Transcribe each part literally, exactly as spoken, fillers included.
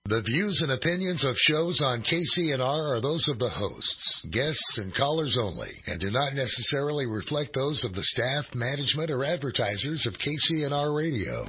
The views and opinions of shows on K C N R are those of the hosts, guests, and callers only, and do not necessarily reflect those of the staff, management, or advertisers of K C N R Radio.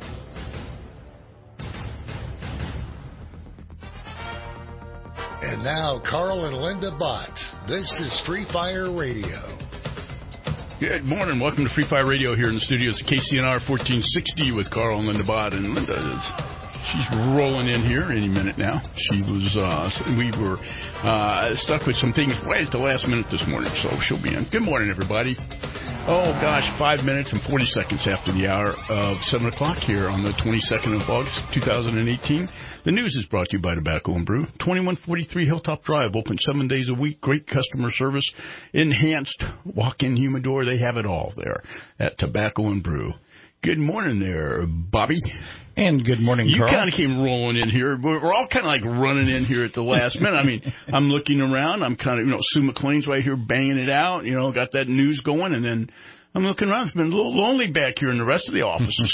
And now, Carl and Linda Bott. This is Free Fire Radio. Good morning. Welcome to Free Fire Radio here in the studios of K C N R fourteen sixty with Carl and Linda Bott. And Linda is... She's rolling in here any minute now. She was, uh, we were uh, stuck with some things right at the last minute this morning, so she'll be in. Good morning, everybody. Oh, gosh, five minutes and forty seconds after the hour of seven o'clock here on the twenty-second of August, two thousand eighteen. The news is brought to you by Tobacco and Brew. twenty-one forty-three Hilltop Drive, open seven days a week. Great customer service, enhanced walk-in humidor. They have it all there at Tobacco and Brew. Good morning there, Bobby. And good morning, You Carl. kind of came rolling in here. We're all kind of like running in here at the last minute. I mean, I'm looking around. I'm kind of, you know, Sue McLean's right here banging it out, you know, got that news going. And then I'm looking around. It's been a little lonely back here in the rest of the offices.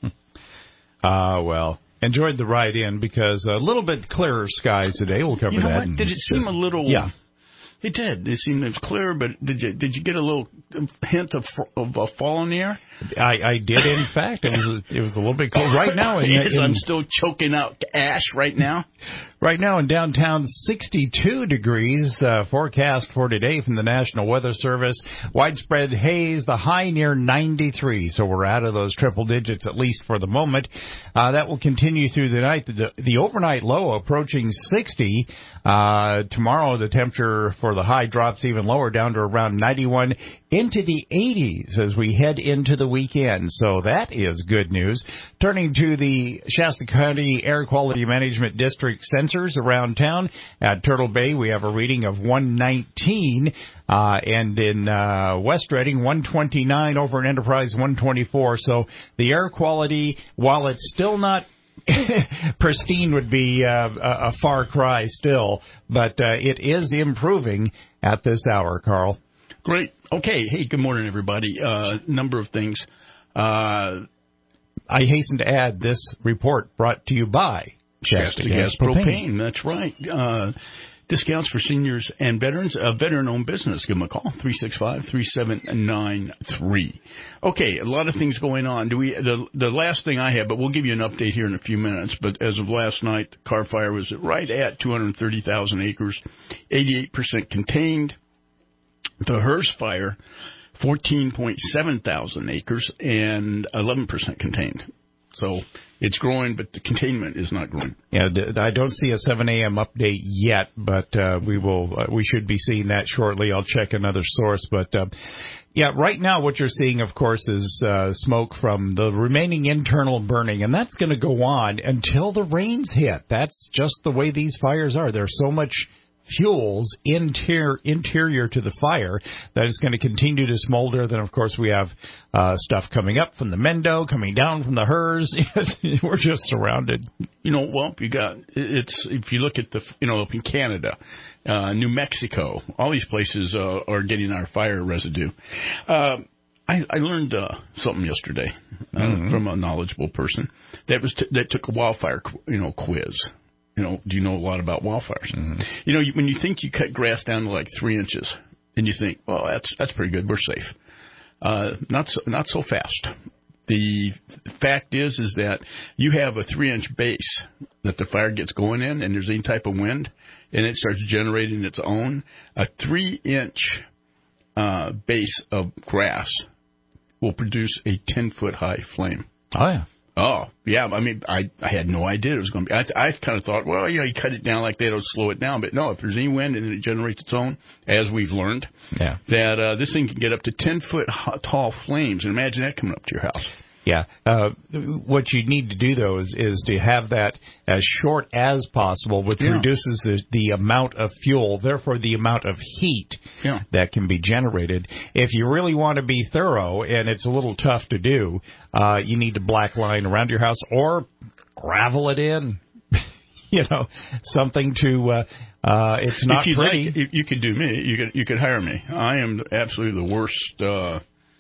Ah, uh, well, enjoyed the ride in because a little bit clearer skies today. We'll cover you know that. What? Did it seem a little... Yeah. It did. It seemed it was clear, but did you did you get a little hint of of a fall in the air? I, I did, in fact. It was a, it was a little bit cold right now. In, yes, in, I'm still choking out ash right now. Right now in downtown, sixty-two degrees uh, forecast for today from the National Weather Service. Widespread haze, the high near ninety-three, so we're out of those triple digits at least for the moment. Uh, that will continue through the night. The, the overnight low approaching sixty. Uh, tomorrow the temperature for the high drops even lower down to around ninety-one, into the eighties as we head into the weekend. So that is good news. Turning to the Shasta County Air Quality Management District sensors around town. At Turtle Bay, we have a reading of one nineteen, uh, and in uh, West Reading, one twenty-nine, over in Enterprise, one twenty-four. So the air quality, while it's still not pristine, would be uh, a, a far cry still, but uh, it is improving at this hour, Carl. Great. Okay. Hey, good morning, everybody. Uh, number of things. Uh, I hasten to add this report brought to you by Shasta, Shasta Gas, Gas Propane. Propane. That's right. Uh, discounts for seniors and veterans. A veteran-owned business. Give them a call, three six five, three seven nine three. Okay, a lot of things going on. Do we? The, the last thing I have, but we'll give you an update here in a few minutes, but as of last night, the Carr Fire was right at two hundred thirty thousand acres, eighty-eight percent contained. The Hearst Fire, fourteen point seven thousand acres and eleven percent contained. So it's growing, but the containment is not growing. Yeah, I don't see a seven a.m. update yet, but uh, we will. Uh, we should be seeing that shortly. I'll check another source, but uh, yeah, right now what you're seeing, of course, is uh, smoke from the remaining internal burning, and that's going to go on until the rains hit. That's just the way these fires are. There's so much fuels interior interior to the fire that it's going to continue to smolder. Then, of course, we have uh, stuff coming up from the Mendo, coming down from the Hers. We're just surrounded. You know, well, you got it's if you look at the you know up in Canada, uh, New Mexico, all these places uh, are getting our fire residue. Uh, I, I learned uh, something yesterday uh, mm-hmm. from a knowledgeable person that was t- that took a wildfire you know quiz. You know, do you know a lot about wildfires? Mm-hmm. You know, you, when you think you cut grass down to like three inches, and you think, well, that's that's pretty good, we're safe. Uh, not so, not so fast. The fact is, is that you have a three-inch base that the fire gets going in, and there's any type of wind, and it starts generating its own. A three-inch uh, base of grass will produce a ten-foot high flame. Oh, yeah. Oh, yeah. I mean, I, I had no idea it was going to be. I, I kind of thought, well, you know, you cut it down like that, it'll slow it down. But no, if there's any wind and it generates its own, as we've learned, yeah. that uh, this thing can get up to ten-foot tall flames. And imagine that coming up to your house. Yeah. Uh, what you need to do, though, is, is to have that as short as possible, which yeah. reduces the, the amount of fuel, therefore the amount of heat yeah. that can be generated. If you really want to be thorough, and it's a little tough to do, uh, you need to black line around your house or gravel it in. You know, something to, uh, uh, it's not if pretty. Like, if you could do me, you could, you could hire me. I am absolutely the worst, uh,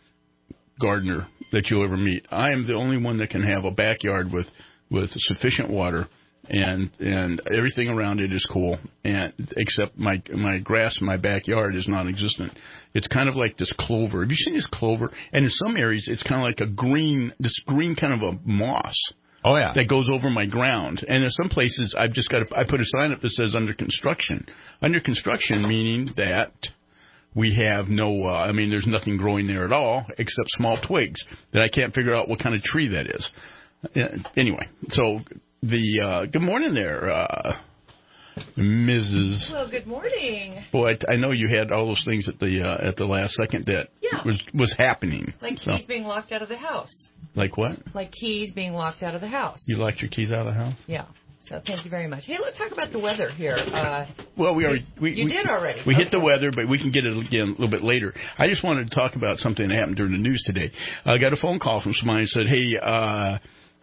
gardener that you'll ever meet. I am the only one that can have a backyard with, with sufficient water and and everything around it is cool, and except my my grass in my backyard is non-existent. It's kind of like this clover. Have you seen this clover? And in some areas, it's kind of like a green, this green kind of a moss. Oh yeah, that goes over my ground. And in some places, I've just got to, I put a sign up that says under construction. Under construction meaning that we have no, uh, I mean, there's nothing growing there at all except small twigs that I can't figure out what kind of tree that is. Uh, anyway, so the uh, good morning there, uh, Missus Well, good morning. Boy, I know you had all those things at the uh, at the last second that yeah. was was happening. Like so. keys being locked out of the house. Like what? Like keys being locked out of the house. You locked your keys out of the house? Yeah. So thank you very much. Hey, let's talk about the weather here. Uh, well, we already we, you we, did already. We okay. hit the weather, but we can get it again a little bit later. I just wanted to talk about something that happened during the news today. I got a phone call from somebody who said, "Hey, uh,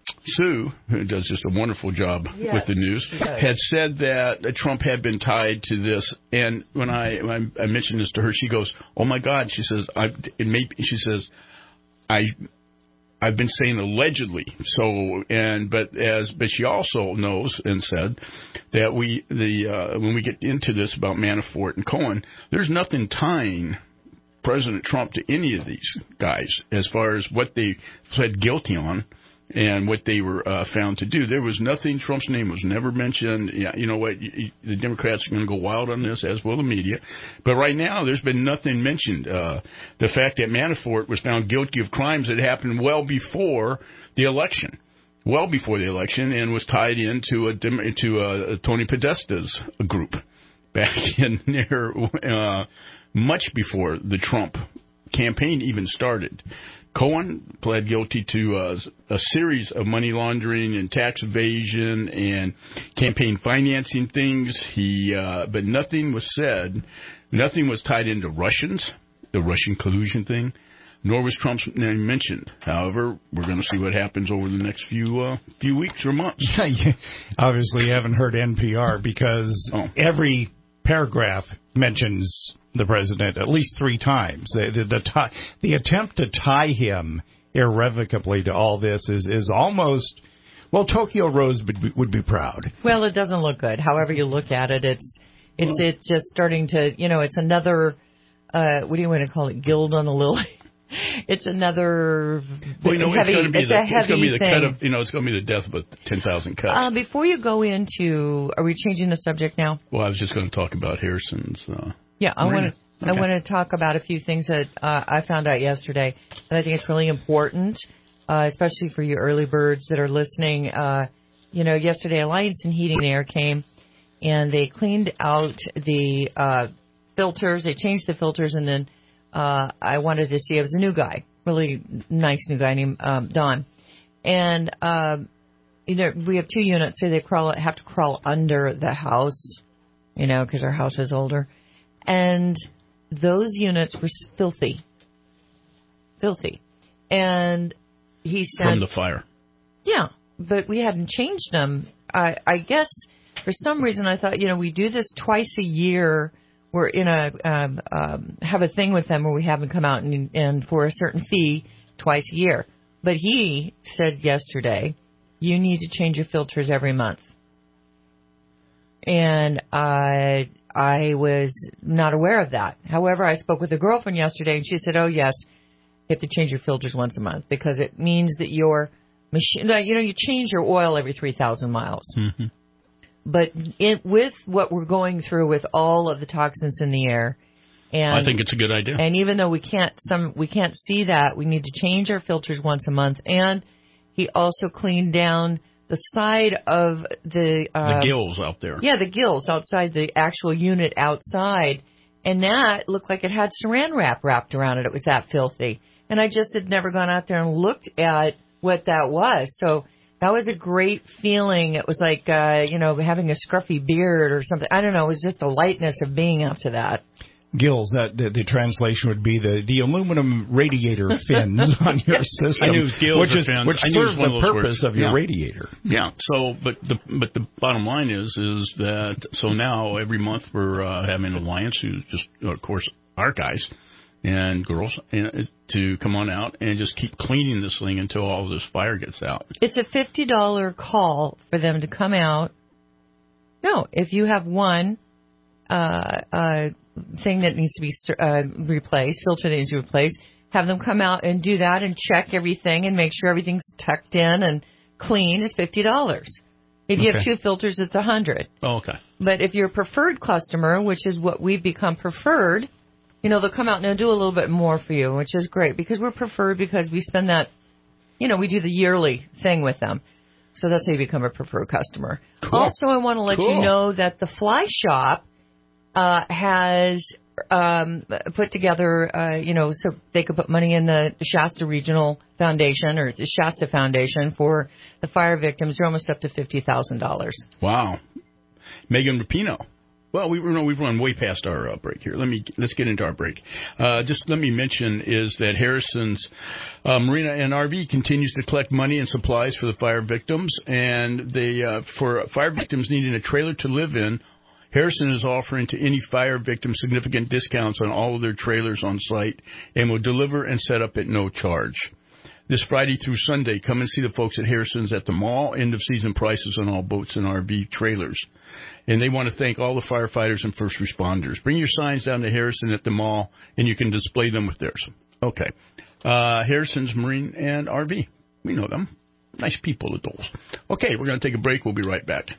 Sue, who does just a wonderful job yes, with the news, had said that Trump had been tied to this." And when I when I mentioned this to her, she goes, "Oh my God!" She says, "I it may." She says, "I." I've been saying allegedly, so and but as but she also knows and said that we the uh, when we get into this about Manafort and Cohen, there's nothing tying President Trump to any of these guys as far as what they pled guilty on and what they were uh, found to do. There was nothing. Trump's name was never mentioned. Yeah, you know what? You, you, the Democrats are going to go wild on this, as will the media. But right now, there's been nothing mentioned. Uh, the fact that Manafort was found guilty of crimes that happened well before the election, well before the election, and was tied into a to a, a Tony Podesta's group back in there uh, much before the Trump campaign even started. Cohen pled guilty to uh, a series of money laundering and tax evasion and campaign financing things. He, uh, but nothing was said. Nothing was tied into Russians, the Russian collusion thing, nor was Trump's name mentioned. However, we're going to see what happens over the next few uh, few weeks or months. Yeah, you obviously haven't heard N P R because oh. every paragraph mentions the president at least three times. The the, the, tie, the attempt to tie him irrevocably to all this is, is almost, well, Tokyo Rose would be, would be proud. Well, it doesn't look good. However you look at it, it's it's well, it's just starting to, you know, it's another, uh, what do you want to call it, gild on the lily? It's another well, you know, heavy, it's, it's the, a heavy it's gonna be the thing. Cut of, you know, it's going to be the death of a ten thousand cuts. Uh, before you go into, are we changing the subject now? Well, I was just going to talk about Harrison's. Uh, yeah, I want to. Okay. I want to talk about a few things that uh, I found out yesterday, and I think it's really important, uh, especially for you early birds that are listening. Uh, you know, yesterday Alliance and Heating and Air came, and they cleaned out the uh, filters. They changed the filters, and then uh, I wanted to see. It was a new guy, really nice new guy named um, Don, and uh, you know, we have two units, so they crawl have to crawl under the house, you know, because our house is older, and those units were filthy, filthy, and he said from the fire. Yeah, but we hadn't changed them. I, I guess for some reason I thought, you know, we do this twice a year. We're in a um, um, have a thing with them where we have them come out and, and for a certain fee twice a year. But he said yesterday, you need to change your filters every month, and I. I was not aware of that. However, I spoke with a girlfriend yesterday, and she said, oh, yes, you have to change your filters once a month because it means that your machine, you know, you change your oil every three thousand miles. Mm-hmm. But it, with what we're going through with all of the toxins in the air, and I think it's a good idea. And even though we can't some we can't see that, we need to change our filters once a month. And he also cleaned down the side of the uh, the gills out there. Yeah, the gills outside the actual unit outside, and that looked like it had saran wrap wrapped around it. It was that filthy, and I just had never gone out there and looked at what that was. So that was a great feeling. It was like uh, you know, having a scruffy beard or something. I don't know. It was just the lightness of being after that. Gills, that the, the translation would be the, the aluminum radiator fins on your system. I knew gills which is fins. which I knew serves one the of those purpose words. of your yeah. radiator. Yeah. So, but the but the bottom line is is that so now every month we're uh, having Alliance, who's just of course our guys, and girls and, to come on out and just keep cleaning this thing until all this fire gets out. It's a fifty dollars call for them to come out. No, if you have one uh, uh, thing that needs to be uh, replaced, filter that needs to be replaced, have them come out and do that and check everything and make sure everything's tucked in and clean is fifty dollars. If you okay. have two filters, it's one hundred dollars. Oh, okay. But if you're a preferred customer, which is what we've become preferred, you know, they'll come out and do a little bit more for you, which is great because we're preferred because we spend that, you know, we do the yearly thing with them. So that's how you become a preferred customer. Cool. Also, I want to let cool. you know that the Fly Shop uh, has um, put together, uh, you know, so they could put money in the Shasta Regional Foundation or the Shasta Foundation for the fire victims. They're almost up to fifty thousand dollars. Wow. Megan Rapino. Well, we no, we've run way past our uh, break here. Let me let's get into our break. Uh, just let me mention is that Harrison's uh, Marina and R V continues to collect money and supplies for the fire victims, and they uh, for fire victims needing a trailer to live in. Harrison is offering to any fire victim significant discounts on all of their trailers on site, and will deliver and set up at no charge. This Friday through Sunday, come and see the folks at Harrison's at the mall. End of season prices on all boats and R V trailers. And they want to thank all the firefighters and first responders. Bring your signs down to Harrison at the mall, and you can display them with theirs. Okay. Uh, Harrison's Marine and R V. We know them. Nice people, adults. Okay, we're going to take a break. We'll be right back.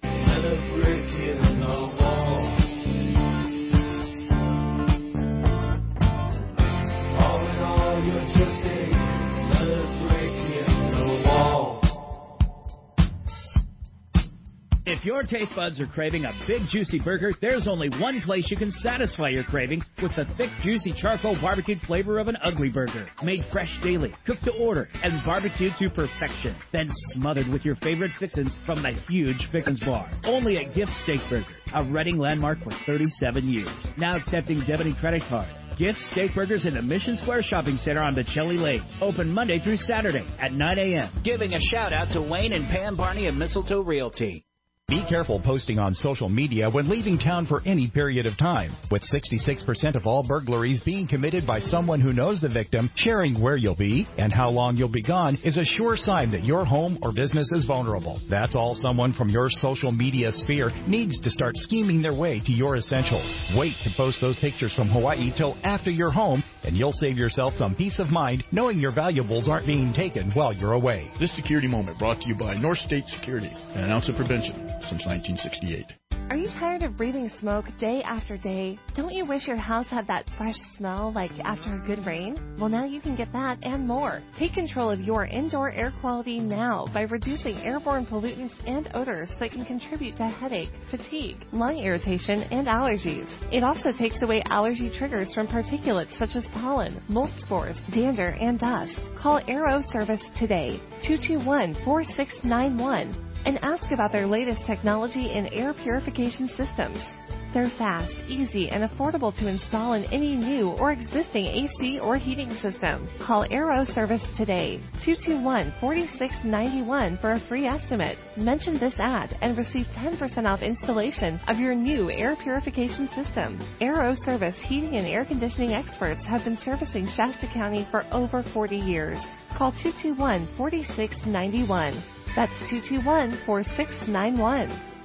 If your taste buds are craving a big, juicy burger, there's only one place you can satisfy your craving with the thick, juicy charcoal barbecued flavor of an Ugly Burger. Made fresh daily, cooked to order, and barbecued to perfection. Then smothered with your favorite fixins from the huge Fixins Bar. Only at Gift Steakburger, a Reading landmark for thirty-seven years. Now accepting debit and credit card. Gift Steakburgers in the Mission Square Shopping Center on Bocelli Lane. Open Monday through Saturday at nine a.m. Giving a shout out to Wayne and Pam Barney of Mistletoe Realty. Be careful posting on social media when leaving town for any period of time. With sixty-six percent of all burglaries being committed by someone who knows the victim, sharing where you'll be and how long you'll be gone is a sure sign that your home or business is vulnerable. That's all someone from your social media sphere needs to start scheming their way to your essentials. Wait to post those pictures from Hawaii till after you're home, and you'll save yourself some peace of mind knowing your valuables aren't being taken while you're away. This security moment brought to you by North State Security, an ounce of prevention since nineteen sixty-eight. Are you tired of breathing smoke day after day? Don't you wish your house had that fresh smell like after a good rain? Well, now you can get that and more. Take control of your indoor air quality now by reducing airborne pollutants and odors that can contribute to headache, fatigue, lung irritation, and allergies. It also takes away allergy triggers from particulates such as pollen, mold spores, dander, and dust. Call Aero Service today, two two one, four six nine one. and ask about their latest technology in air purification systems. They're fast, easy, and affordable to install in any new or existing A C or heating system. Call Aero Service today, two two one, four six nine one for a free estimate. Mention this ad and receive ten percent off installation of your new air purification system. Aero Service heating and air conditioning experts have been servicing Shasta County for over forty years. Call two two one, four six nine one. That's two two one, four six nine one.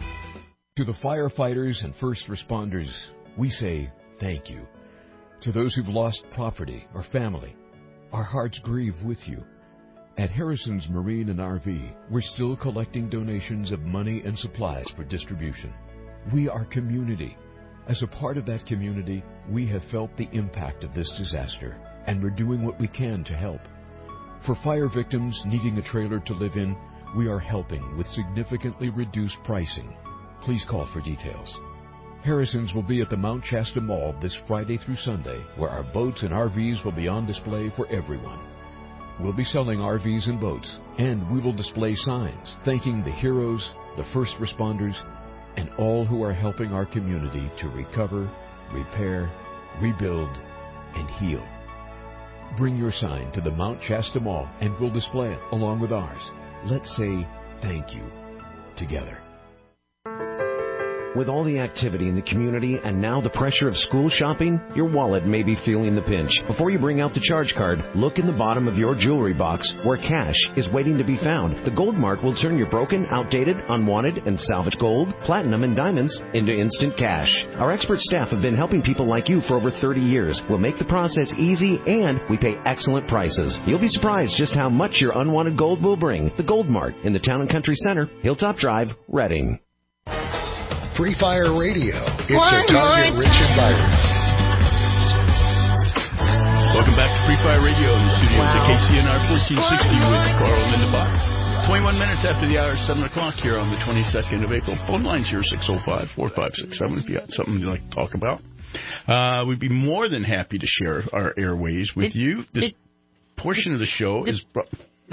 To the firefighters and first responders, we say thank you. To those who've lost property or family, our hearts grieve with you. At Harrison's Marine and R V, we're still collecting donations of money and supplies for distribution. We are community. As a part of that community, we have felt the impact of this disaster, and we're doing what we can to help. For fire victims needing a trailer to live in, we are helping with significantly reduced pricing. Please call for details. Harrison's will be at the Mount Shasta Mall this Friday through Sunday, where our boats and R Vs will be on display for everyone. We'll be selling R Vs and boats, and we will display signs thanking the heroes, the first responders, and all who are helping our community to recover, repair, rebuild, and heal. Bring your sign to the Mount Shasta Mall, and we'll display it along with ours. Let's say thank you together. With all the activity in the community and now the pressure of school shopping, your wallet may be feeling the pinch. Before you bring out the charge card, look in the bottom of your jewelry box where cash is waiting to be found. The Gold Mart will turn your broken, outdated, unwanted, and salvaged gold, platinum, and diamonds into instant cash. Our expert staff have been helping people like you for over thirty years. We'll make the process easy and we pay excellent prices. You'll be surprised just how much your unwanted gold will bring. The Gold Mart in the Town and Country Center, Hilltop Drive, Reading. Free Fire Radio. It's One a target-rich environment. Welcome back to Free Fire Radio in the studios wow. at K C N R fourteen sixty with Carl and Linda Box. twenty-one minutes after the hour, seven o'clock here on the twenty-second of April. Phone lines here, six oh five, four five six seven, if you got something you'd like to talk about. Uh, we'd be more than happy to share our airways with it, you. This it, portion it, of the show it, is... Bro-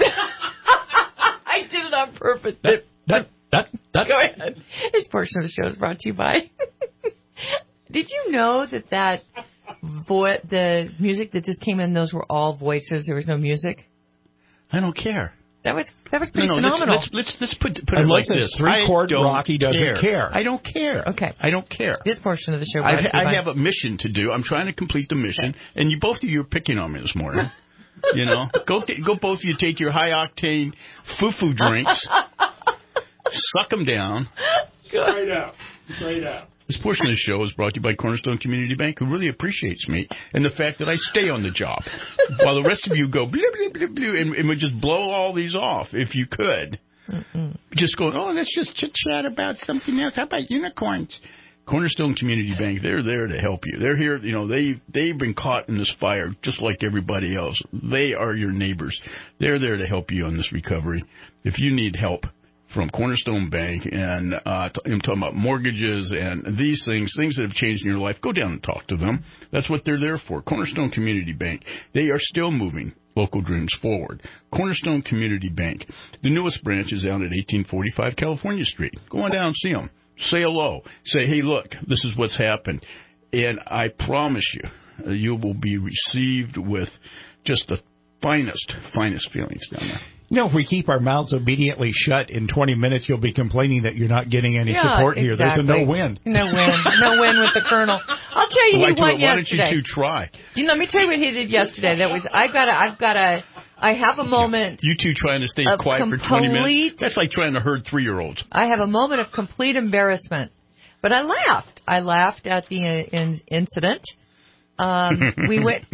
I did it on purpose. That, that, that, that. Go ahead. This portion of the show is brought to you by... Did you know that that vo- the music that just came in, those were all voices? There was no music? I don't care. That was that was pretty no, no, phenomenal. Let's, let's, let's, let's put, put it like this. Three chord Rocky doesn't care. care. I don't care. Okay. I don't care. This portion of the show. I, I have a mission to do. I'm trying to complete the mission, okay. and you both of you are picking on me this morning. You know, go go both of you take your high octane foo-foo drinks, suck them down, straight out, straight out. This portion of the show is brought to you by Cornerstone Community Bank, who really appreciates me and the fact that I stay on the job, while the rest of you go blah, blah, blah, blah, and, and would just blow all these off if you could. Mm-mm. Just going, oh, let's just chit-chat about something else. How about unicorns? Cornerstone Community Bank, they're there to help you. They're here, you know, they, they've been caught in this fire just like everybody else. They are your neighbors. They're there to help you on this recovery. If you need help from Cornerstone Bank, and uh, t- I'm talking about mortgages and these things, things that have changed in your life, go down and talk to them. That's what they're there for. Cornerstone Community Bank, they are still moving local dreams forward. Cornerstone Community Bank, the newest branch is out at eighteen forty-five California Street. Go on down and see them. Say hello. Say, hey, look, this is what's happened. And I promise you, uh, you will be received with just the finest, finest feelings down there. You know, if we keep our mouths obediently shut, in twenty minutes you'll be complaining that you're not getting any yeah, support exactly. here. There's a no-win. No win. No win with the Colonel. I'll tell you, well, he won why yesterday. Why don't you two try? You know, let me tell you what he did yesterday. That was, I got I've got a, I have a moment. You two trying to stay quiet complete, for twenty minutes? That's like trying to herd three-year-olds. I have a moment of complete embarrassment. But I laughed. I laughed at the uh, in, incident. Um, we went...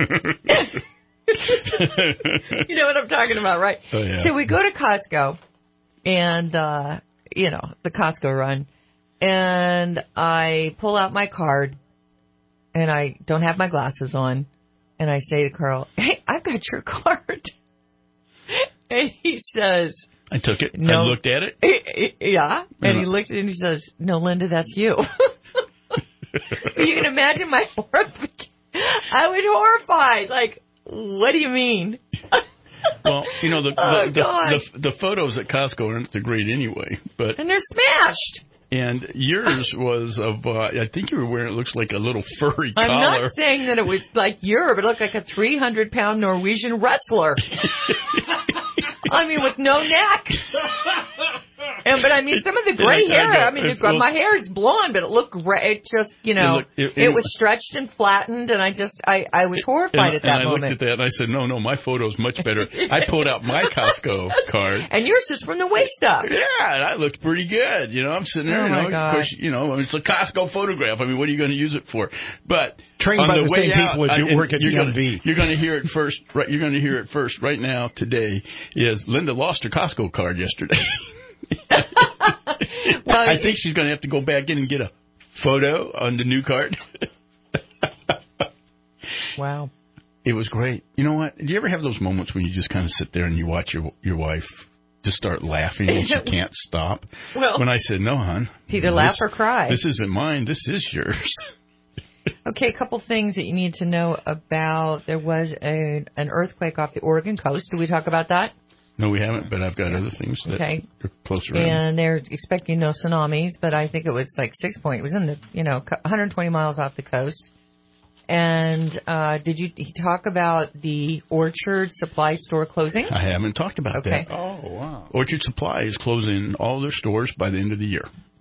You know what I'm talking about, right? Oh, yeah. So we go to Costco, and, uh, you know, the Costco run, and I pull out my card, and I don't have my glasses on, and I say to Carl, hey, I've got your card. And he says... I took it. No. I looked at it. Yeah. And he looked at it and he says, no, Linda, that's you. You can imagine my horrification. I was horrified. Like, what do you mean? Well, you know, the oh, the, the, the the photos at Costco aren't so great anyway. But and they're smashed. And yours was of, uh, I think you were wearing, it looks like a little furry I'm collar. I'm not saying that it was like your, but it looked like a three hundred pound Norwegian wrestler. I mean, with no neck. And, but I mean, some of the gray I, hair, I, I mean, it's, well, my hair is blonde, but it looked gray. It just, you know, it, looked, it, it, it was stretched and flattened, and I just, I, I was horrified and, at that and I moment. I looked at that, and I said, no, no, my photo's much better. I pulled out my Costco card. And yours is from the waist up. Yeah, and I looked pretty good. You know, I'm sitting there, oh you know, my God. of course, you know, it's a Costco photograph. I mean, what are you going to use it for? But trained by the, the same out, people as you work at you're D M V. Gonna, you're going to hear it first, right? You're going to hear it first right now today is Linda lost her Costco card yesterday. Well, I think she's going to have to go back in and get a photo on the new card. Wow. It was great. You know what? Do you ever have those moments when you just kind of sit there and you watch your your wife just start laughing and she can't stop? Well, when I said, no, hon. Either laugh or cry. This isn't mine. This is yours. Okay, a couple things that you need to know about. There was a, an earthquake off the Oregon coast. Did we talk about that? No, we haven't, but I've got other things that okay. are closer in. And they're expecting no tsunamis, but I think it was like six point. It was in the, you know, one hundred twenty miles off the coast. And uh, did you talk about the Orchard Supply store closing? I haven't talked about okay. that. Oh, wow. Orchard Supply is closing all their stores by the end of the year.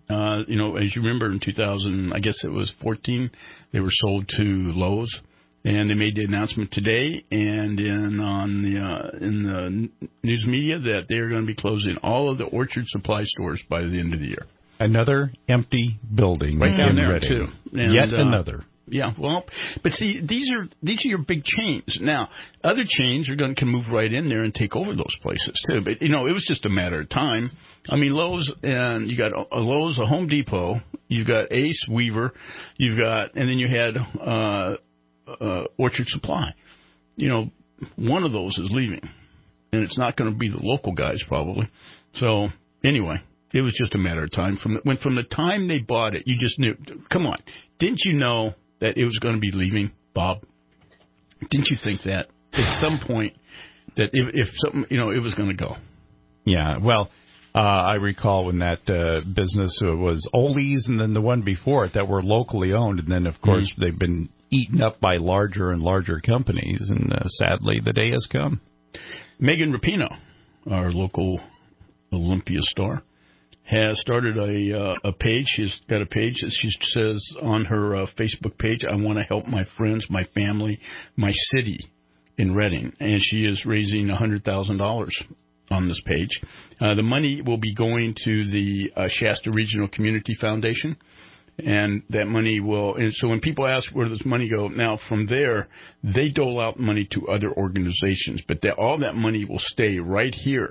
Uh, you know, as you remember in two thousand, I guess it was fourteen, they were sold to Lowe's, and they made the announcement today and in on the uh, in the news media that they are going to be closing all of the Orchard Supply stores by the end of the year. Another empty building right down there Reading. too. And, Yet uh, another. Yeah, well, but see, these are these are your big chains. Now, other chains are going to can move right in there and take over those places too. But you know, it was just a matter of time. I mean, Lowe's and you got a Lowe's, a Home Depot, you've got Ace, Weaver, you've got, and then you had uh, uh, Orchard Supply. You know, one of those is leaving, and it's not going to be the local guys probably. So anyway, it was just a matter of time. From the, when from the time they bought it, you just knew. Come on, didn't you know that it was going to be leaving, Bob? Didn't you think that at some point that if, if something, you know, it was going to go? Yeah, well, uh, I recall when that uh, business was Ole's and then the one before it that were locally owned. And then, of course, mm-hmm. they've been eaten up by larger and larger companies. And uh, sadly, the day has come. Megan Rapinoe, our local Olympia star, has started a uh, a page. She's got a page that she says on her uh, Facebook page, I want to help my friends, my family, my city in Reading. And she is raising one hundred thousand dollars on this page. Uh, the money will be going to the uh, Shasta Regional Community Foundation. And that money will, and so when people ask where does money go, now from there, they dole out money to other organizations. But that, all that money will stay right here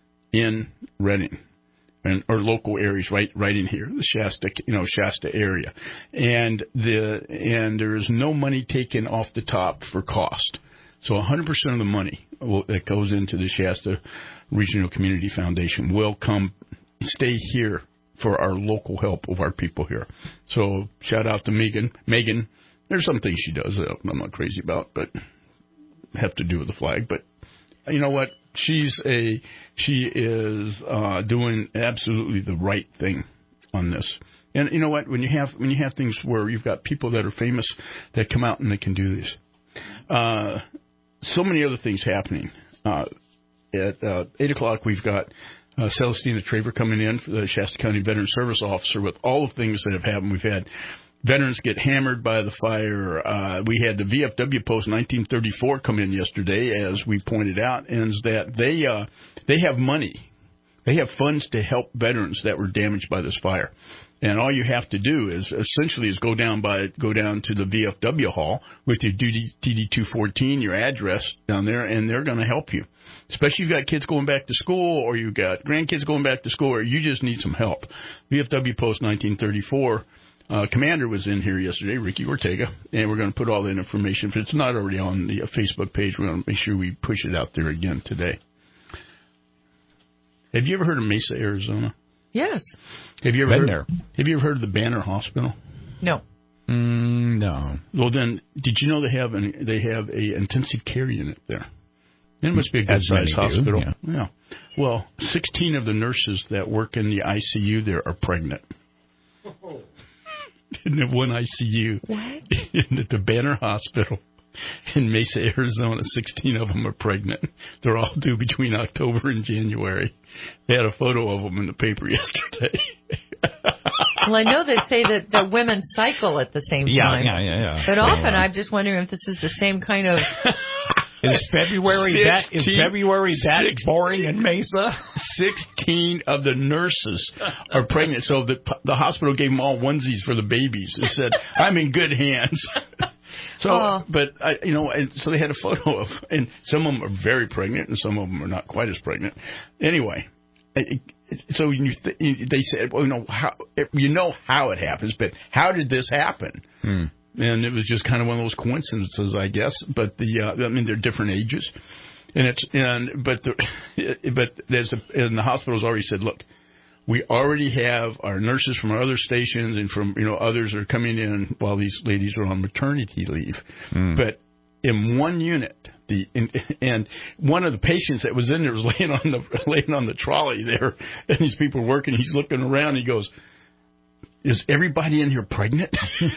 in Reading. And, or local areas right right in here, the Shasta, you know, Shasta area, and the and there is no money taken off the top for cost. So one hundred percent of the money will, that goes into the Shasta Regional Community Foundation will come stay here for our local help of our people here. So shout out to Megan. Megan, there's some things she does that I'm not crazy about, but have to do with the flag. But you know what? She's a she is uh, doing absolutely the right thing on this. And you know what? When you have when you have things where you've got people that are famous that come out and they can do this, uh, so many other things happening. Uh, at uh, eight o'clock, we've got uh, Celestina Traver coming in, the Shasta County Veteran Service Officer, with all the things that have happened. We've had veterans get hammered by the fire. Uh, we had the V F W Post nineteen thirty-four come in yesterday, as we pointed out, and that they uh, they have money. They have funds to help veterans that were damaged by this fire. And all you have to do is essentially is go down by go down to the V F W hall with your D D two fourteen, your address down there, and they're going to help you. Especially if you've got kids going back to school, or you've got grandkids going back to school, or you just need some help. V F W Post nineteen thirty-four. Uh, Commander was in here yesterday, Ricky Ortega, and we're going to put all that information. If it's not already on the uh, Facebook page, we're going to make sure we push it out there again today. Have you ever heard of Mesa, Arizona? Yes. Have you ever Been heard, there. Have you ever heard of the Banner Hospital? No. Mm, no. Well, then, did you know they have an they have a intensive care unit there? It must be a good sized hospital. Yeah. yeah. Well, sixteen of the nurses that work in the I C U there are pregnant. Oh. In the one I C U what? in the Banner Hospital in Mesa, Arizona, sixteen of them are pregnant. They're all due between October and January. They had a photo of them in the paper yesterday. Well, I know they say that the women cycle at the same yeah, time. Yeah, yeah, yeah. But so, often uh, I'm just wondering if this is the same kind of... Is February that is February that six, boring in Mesa? Sixteen of the nurses are pregnant, so the the hospital gave them all onesies for the babies. It said, "I'm in good hands." So, oh. but I, you know, and so they had a photo of, and some of them are very pregnant, and some of them are not quite as pregnant. Anyway, it, it, so you th- they said, well, you know how you know how it happens, but how did this happen? Hmm. And it was just kind of one of those coincidences, I guess. But the, uh, I mean, they're different ages, and it's and but the, but there's a, and the hospital's already said, look, we already have our nurses from our other stations and from you know others are coming in while these ladies are on maternity leave. Mm. But in one unit, the in, and one of the patients that was in there was laying on the laying on the trolley there, and these people were working. He's looking around. And he goes, is everybody in here pregnant?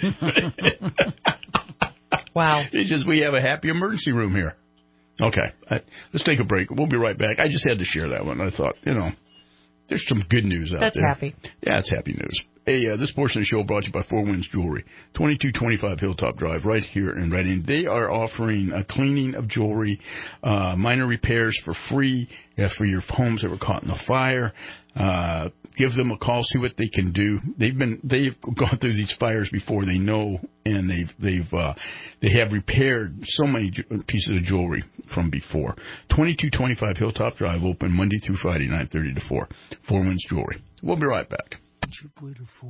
Wow. He says, we have a happy emergency room here. Okay. I, let's take a break. We'll be right back. I just had to share that one. I thought, you know, there's some good news out That's there. happy. Yeah, it's happy news. Hey, uh, this portion of the show brought to you by Four Winds Jewelry, twenty-two twenty-five Hilltop Drive, right here in Reading. They are offering a cleaning of jewelry, uh, minor repairs for free uh, for your homes that were caught in the fire. Uh, give them a call, see what they can do. They've been they've gone through these fires before. They know, and they've they've uh, they have repaired so many ju- pieces of jewelry from before. twenty-two twenty-five Hilltop Drive, open Monday through Friday, nine thirty to four. Four Winds Jewelry. We'll be right back. You've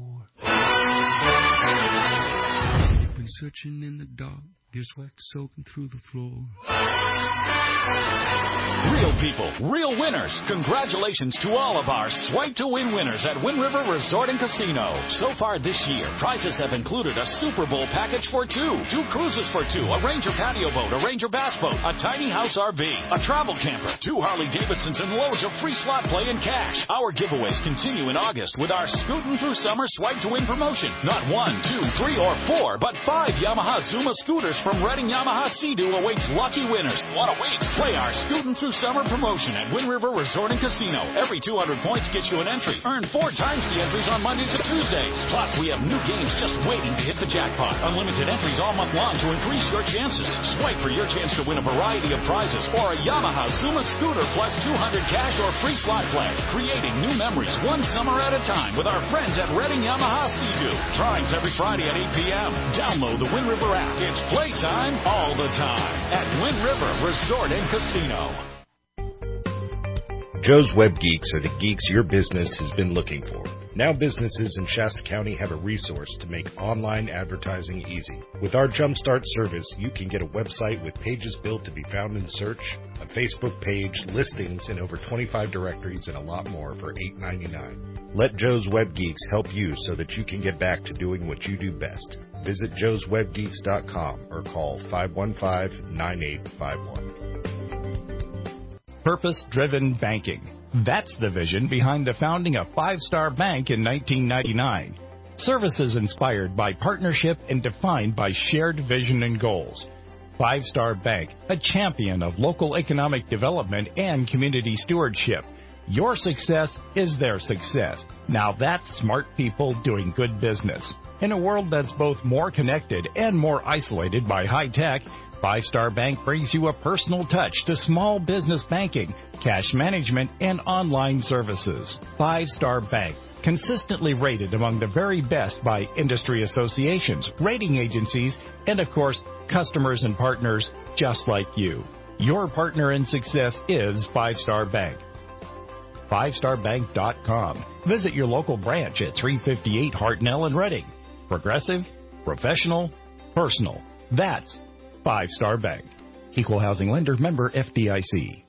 been searching in the dark, your wax soaking through the floor. Real people, real winners. Congratulations to all of our Swipe to Win winners at Wind River Resort and Casino. So far this year, prizes have included a Super Bowl package for two, two cruises for two, a Ranger patio boat, a Ranger bass boat, a tiny house R V, a travel camper, two Harley Davidsons, and loads of free slot play and cash. Our giveaways continue in August with our Scootin' Through Summer Swipe to Win promotion. Not one, two, three, or four, but five Yamaha Zuma scooters from Reading Yamaha Sea-Doo awaits lucky winners. What awaits? Play our Scootin' Through Summer promotion at Wind River Resort and Casino. Every two hundred points gets you an entry. Earn four times the entries on Mondays and Tuesdays. Plus, we have new games just waiting to hit the jackpot. Unlimited entries all month long to increase your chances. Swipe for your chance to win a variety of prizes or a Yamaha Zuma scooter plus two hundred cash or free slot play. Creating new memories one summer at a time with our friends at Reading Yamaha Sea-Doo. Drawings every Friday at eight p.m. Download the Wind River app. It's playtime all the time at Wind River Resort and Casino. Joe's Web Geeks are the geeks your business has been looking for. Now businesses in Shasta County have a resource to make online advertising easy. With our Jumpstart service, you can get a website with pages built to be found in search, a Facebook page, listings in over twenty-five directories, and a lot more for eight ninety-nine. Let Joe's Web Geeks help you so that you can get back to doing what you do best. Visit joes web geeks dot com or call five one five, nine eight five one. Purpose-driven banking. That's the vision behind the founding of Five Star Bank in nineteen ninety-nine. Services inspired by partnership and defined by shared vision and goals. Five Star Bank, a champion of local economic development and community stewardship. Your success is their success. Now that's smart people doing good business. In a world that's both more connected and more isolated by high tech, Five Star Bank brings you a personal touch to small business banking, cash management, and online services. Five Star Bank, consistently rated among the very best by industry associations, rating agencies, and of course, customers and partners just like you. Your partner in success is Five Star Bank. five star bank dot com. Visit your local branch at three fifty-eight Hartnell in Reading. Progressive, professional, personal. That's Five Star Bank. Equal housing lender, member F D I C.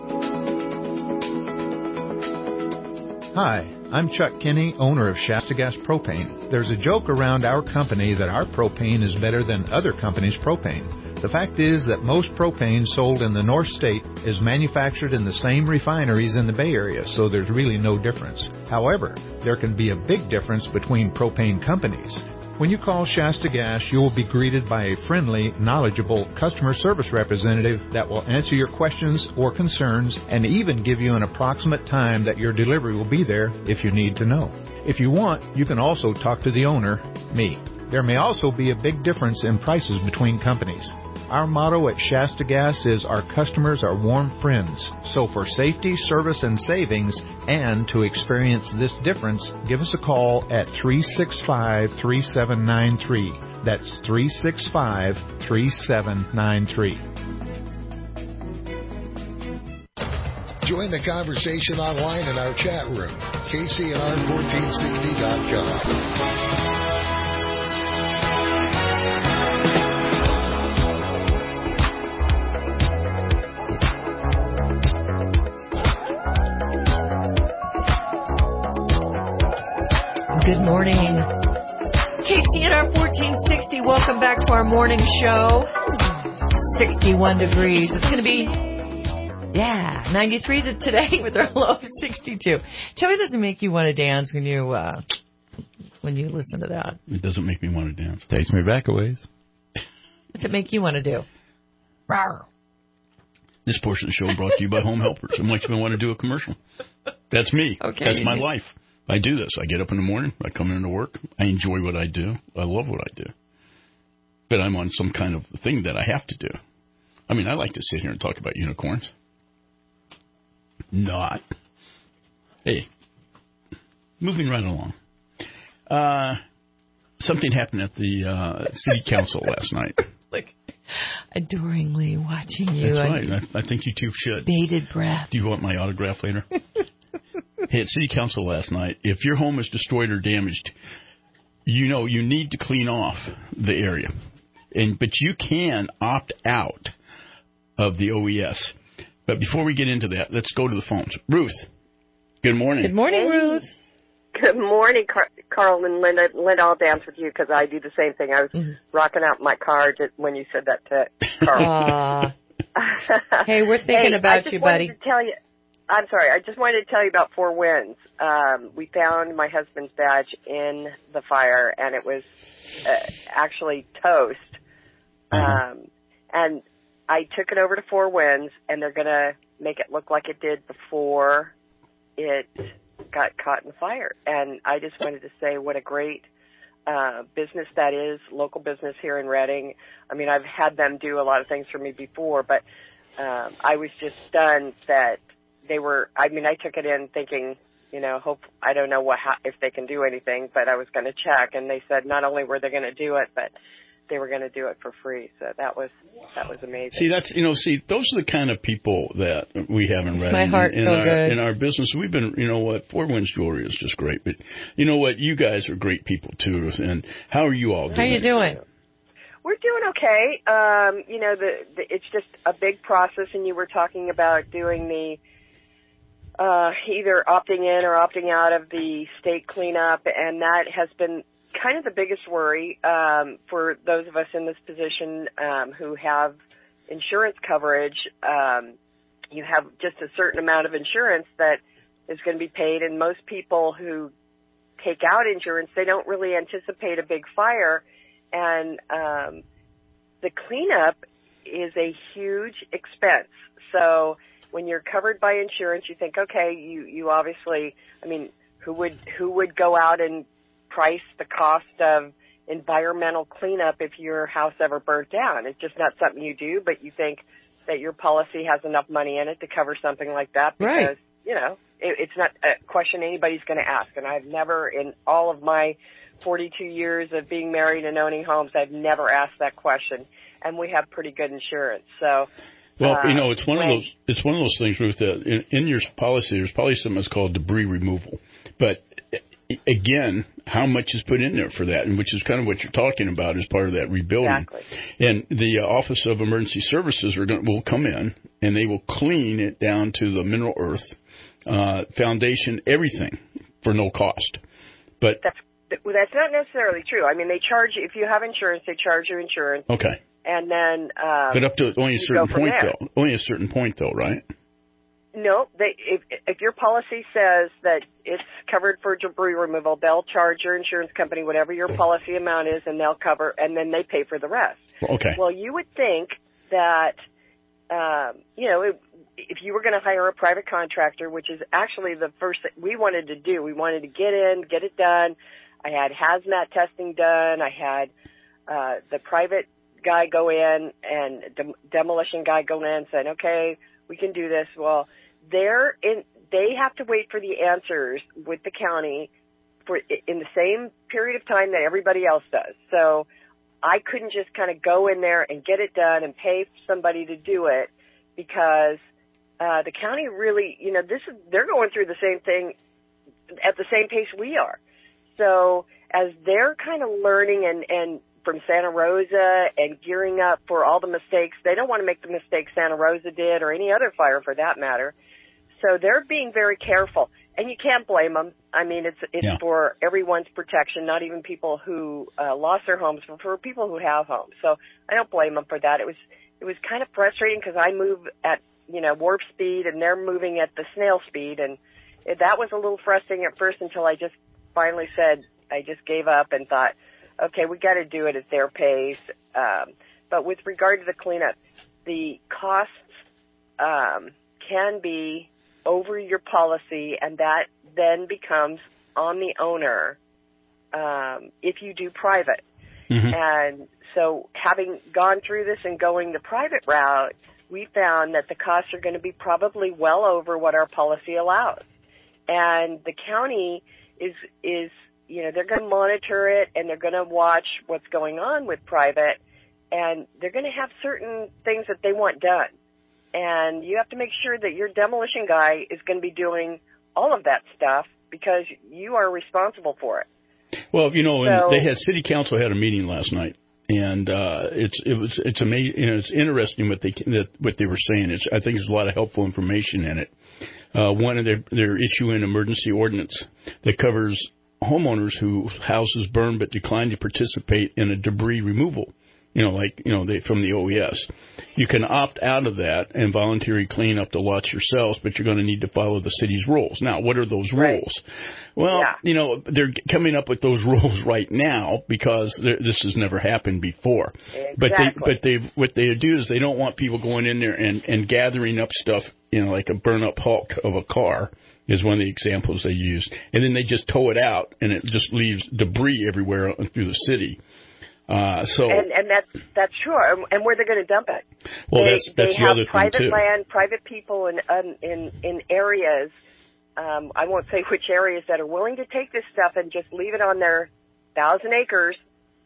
Hi, I'm Chuck Kinney, owner of Shasta Gas Propane. There's a joke around our company that our propane is better than other companies' propane. The fact is that most propane sold in the North State is manufactured in the same refineries in the Bay Area, so there's really no difference. However, there can be a big difference between propane companies. When you call Shasta Gas, you will be greeted by a friendly, knowledgeable customer service representative that will answer your questions or concerns and even give you an approximate time that your delivery will be there if you need to know. If you want, you can also talk to the owner, me. There may also be a big difference in prices between companies. Our motto at Shasta Gas is our customers are warm friends. So for safety, service, and savings, and to experience this difference, give us a call at three six five, three seven nine three. That's three six five, three seven nine three. Join the conversation online in our chat room, K C N R fourteen sixty dot com. Good morning. K C N R fourteen sixty, welcome back to our morning show. sixty-one degrees. It's going to be, yeah, ninety-three today with our low of sixty-two. Tell me it doesn't make you want to dance when you uh, when you listen to that. It doesn't make me want to dance. Takes me back a ways. What does it make you want to do? Rawr. This portion of the show brought to you by Home Helpers. It makes me want to do a commercial. That's me. Okay, That's my do. life. I do this. I get up in the morning. I come into work. I enjoy what I do. I love what I do. But I'm on some kind of thing that I have to do. I mean, I like to sit here and talk about unicorns. Not. Hey, moving right along. Uh, something happened at the uh, city council last night. Look, adoringly watching you. That's right. I, I think you two should. Bated breath. Do you want my autograph later? Hey, at city council last night, if your home is destroyed or damaged, you know you need to clean off the area. And but you can opt out of the O E S. But before we get into that, let's go to the phones. Ruth, good morning. Good morning, hey. Ruth. Good morning, Car- Carl and Linda. Linda, I'll dance with you because I do the same thing. I was mm-hmm. rocking out my car just when you said that to Carl. Hey, we're thinking hey, about you, buddy. I just wanted to tell you, I'm sorry. I just wanted to tell you about Four Winds. Um, we found my husband's badge in the fire, and it was uh, actually toast. Uh-huh. Um, and I took it over to Four Winds, and they're going to make it look like it did before it got caught in the fire. And I just wanted to say what a great uh, business that is, local business here in Reading. I mean, I've had them do a lot of things for me before, but um, I was just stunned that they were, I mean, I took it in thinking, you know, hope, I don't know what, how, if they can do anything, but I was going to check. And they said not only were they going to do it, but they were going to do it for free. So that was, that was amazing. See, that's, you know, see, those are the kind of people that we have in Reading. My heart in, in feel our, good. In our business, we've been, you know what, Four Winds Jewelry is just great. But you know what, you guys are great people too. And how are you all doing? How you doing? We're doing okay. Um, you know, the, the it's just a big process, and you were talking about doing the uh, either opting in or opting out of the state cleanup, and that has been kind of the biggest worry um, for those of us in this position um, who have insurance coverage. Um, you have just a certain amount of insurance that is going to be paid, and most people who take out insurance, they don't really anticipate a big fire, and um, the cleanup is a huge expense. So when you're covered by insurance, you think, okay, you, you obviously, I mean, who would who would go out and price the cost of environmental cleanup if your house ever burnt down? It's just not something you do, but you think that your policy has enough money in it to cover something like that because, right. you know, it, it's not a question anybody's going to ask. And I've never, in all of my forty-two years of being married and owning homes, I've never asked that question. And we have pretty good insurance. So, well, uh, you know, it's one when, of those. It's one of those things, Ruth. That in, in your policy, there's probably something that's called debris removal. But again, how much is put in there for that, and which is kind of what you're talking about as part of that rebuilding. Exactly. And the uh, Office of Emergency Services are going will come in and they will clean it down to the mineral earth, uh, foundation, everything for no cost. But that's that's not necessarily true. I mean, they charge you if you have insurance. They charge you insurance. Okay. And then, um, but up to only a certain point, there. though. Only a certain point, though, right? No, they, if, if your policy says that it's covered for debris removal, they'll charge your insurance company whatever your policy amount is, and they'll cover, and then they pay for the rest. Okay. Well, you would think that, um, you know, it, if you were going to hire a private contractor, which is actually the first thing we wanted to do, we wanted to get in, get it done. I had hazmat testing done. I had uh, the private guy go in and dem- demolition guy go in and said, okay, we can do this. Well, they're in, they have to wait for the answers with the county for in the same period of time that everybody else does. So I couldn't just kind of go in there and get it done and pay somebody to do it because uh, the county really, you know, this is, they're going through the same thing at the same pace we are. So as they're kind of learning and, and from Santa Rosa and gearing up for all the mistakes, they don't want to make the mistakes Santa Rosa did or any other fire for that matter. So they're being very careful, and you can't blame them. I mean, it's it's yeah. for everyone's protection, not even people who uh, lost their homes, but for people who have homes. So I don't blame them for that. It was it was kind of frustrating because I move at you know warp speed, and they're moving at the snail speed, and it, that was a little frustrating at first until I just finally said I just gave up and thought, okay, we got to do it at their pace. Um, but with regard to the cleanup, the costs um, can be over your policy, and that then becomes on the owner um, if you do private. Mm-hmm. And so having gone through this and going the private route, we found that the costs are going to be probably well over what our policy allows. And the county is, is you know, they're going to monitor it, and they're going to watch what's going on with private, and they're going to have certain things that they want done. And you have to make sure that your demolition guy is going to be doing all of that stuff because you are responsible for it. Well, you know, and so, they had city council had a meeting last night, and uh, it's it was it's amazing. You know, it's interesting what they that, what they were saying. It's I think there's a lot of helpful information in it. Uh, one of their they're issuing an emergency ordinance that covers homeowners whose houses burn but decline to participate in a debris removal. You know, like, you know, they, from the O E S. You can opt out of that and voluntarily clean up the lots yourselves, but you're going to need to follow the city's rules. Now, what are those rules? Right. Well, yeah. you know, they're coming up with those rules right now because this has never happened before. Exactly. But they, but they, what they do is they don't want people going in there and, and gathering up stuff, you know, like a burn up hulk of a car is one of the examples they use. And then they just tow it out and it just leaves debris everywhere through the city. Uh, so and, and that's that's true. And where they're going to dump it? Well, they, that's that's they the other have private thing too. land, private people in um, in in areas. Um, I won't say which areas that are willing to take this stuff and just leave it on their thousand acres.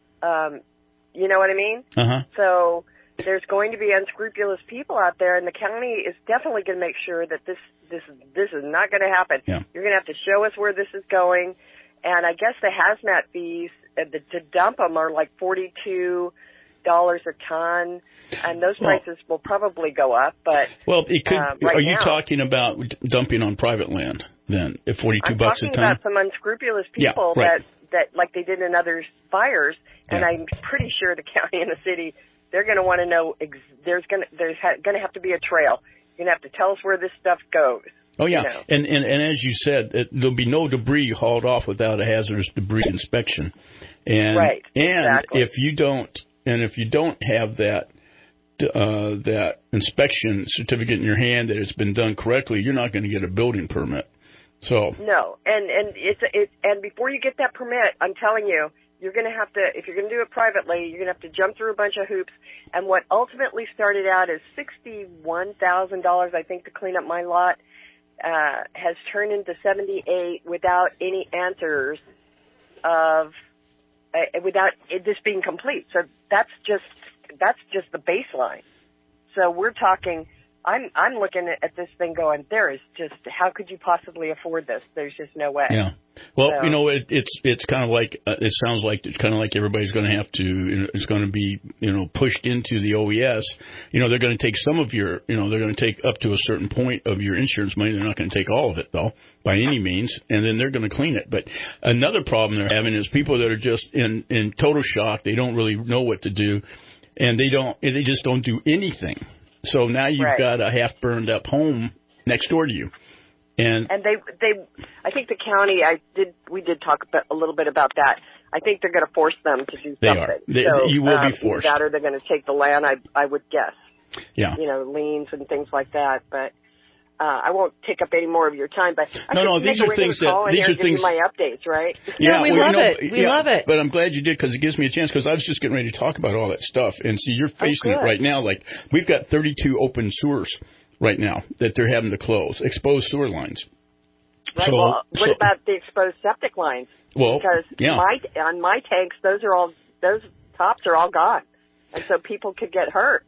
Um, you know what I mean? Uh-huh. So there's going to be unscrupulous people out there, and the county is definitely going to make sure that this this this is not going to happen. Yeah. You're going to have to show us where this is going, and I guess the hazmat fees uh, the, to dump them are like forty-two dollars a ton, and those well, prices will probably go up. But well, it could. Uh, right are you now, talking about dumping on private land then? At forty-two I'm bucks a talking ton. about some unscrupulous people yeah, right. that that like they did in other fires, and yeah. I'm pretty sure the county and the city, they're going to want to know. Ex- there's going to there's ha- going to have to be a trail. You're going to have to tell us where this stuff goes. Oh, yeah. You know? And, and and as you said, it, there'll be no debris hauled off without a hazardous debris inspection. And, right. And exactly. if you don't, and if you don't have that uh, that inspection certificate in your hand that it's been done correctly, you're not going to get a building permit. So no, and and it's it and before you get that permit, I'm telling you, you're going to have to, if you're going to do it privately, you're going to have to jump through a bunch of hoops. And what ultimately started out as sixty-one thousand dollars, I think, to clean up my lot. Uh, has turned into seventy-eight without any answers of, uh, without it, this being complete. So that's just, that's just the baseline. So we're talking, I'm, I'm looking at this thing going, there is just, how could you possibly afford this? There's just no way. Yeah. Well, so, you know, it, it's it's kind of like uh, it sounds like it's kind of like everybody's going to have to. You know, it's going to be you know pushed into the O E S. You know, they're going to take some of your. You know, they're going to take up to a certain point of your insurance money. They're not going to take all of it though, by any means. And then they're going to clean it. But another problem they're having is people that are just in in total shock. They don't really know what to do, and they don't. They just don't do anything. So now you've right. got a half burned up home next door to you. And, and they, they, I think the county, I did, we did talk about, a little bit about that. I think they're going to force them to do something. They are. They, so, you will um, be forced. That or they're going to take the land, I, I would guess. Yeah. You know, liens and things like that. But uh, I won't take up any more of your time. But I no, no, these are things that these are things. My updates, right? Yeah, no, we well, love you know, it. We yeah, love it. But I'm glad you did because it gives me a chance because I was just getting ready to talk about all that stuff. And see, you're facing oh, it right now. Like we've got thirty-two open sewers right now that they're having to close, exposed sewer lines. Right. So, well, what so, about the exposed septic lines? Well, because yeah. my on my tanks, those are all those tops are all gone, and so people could get hurt.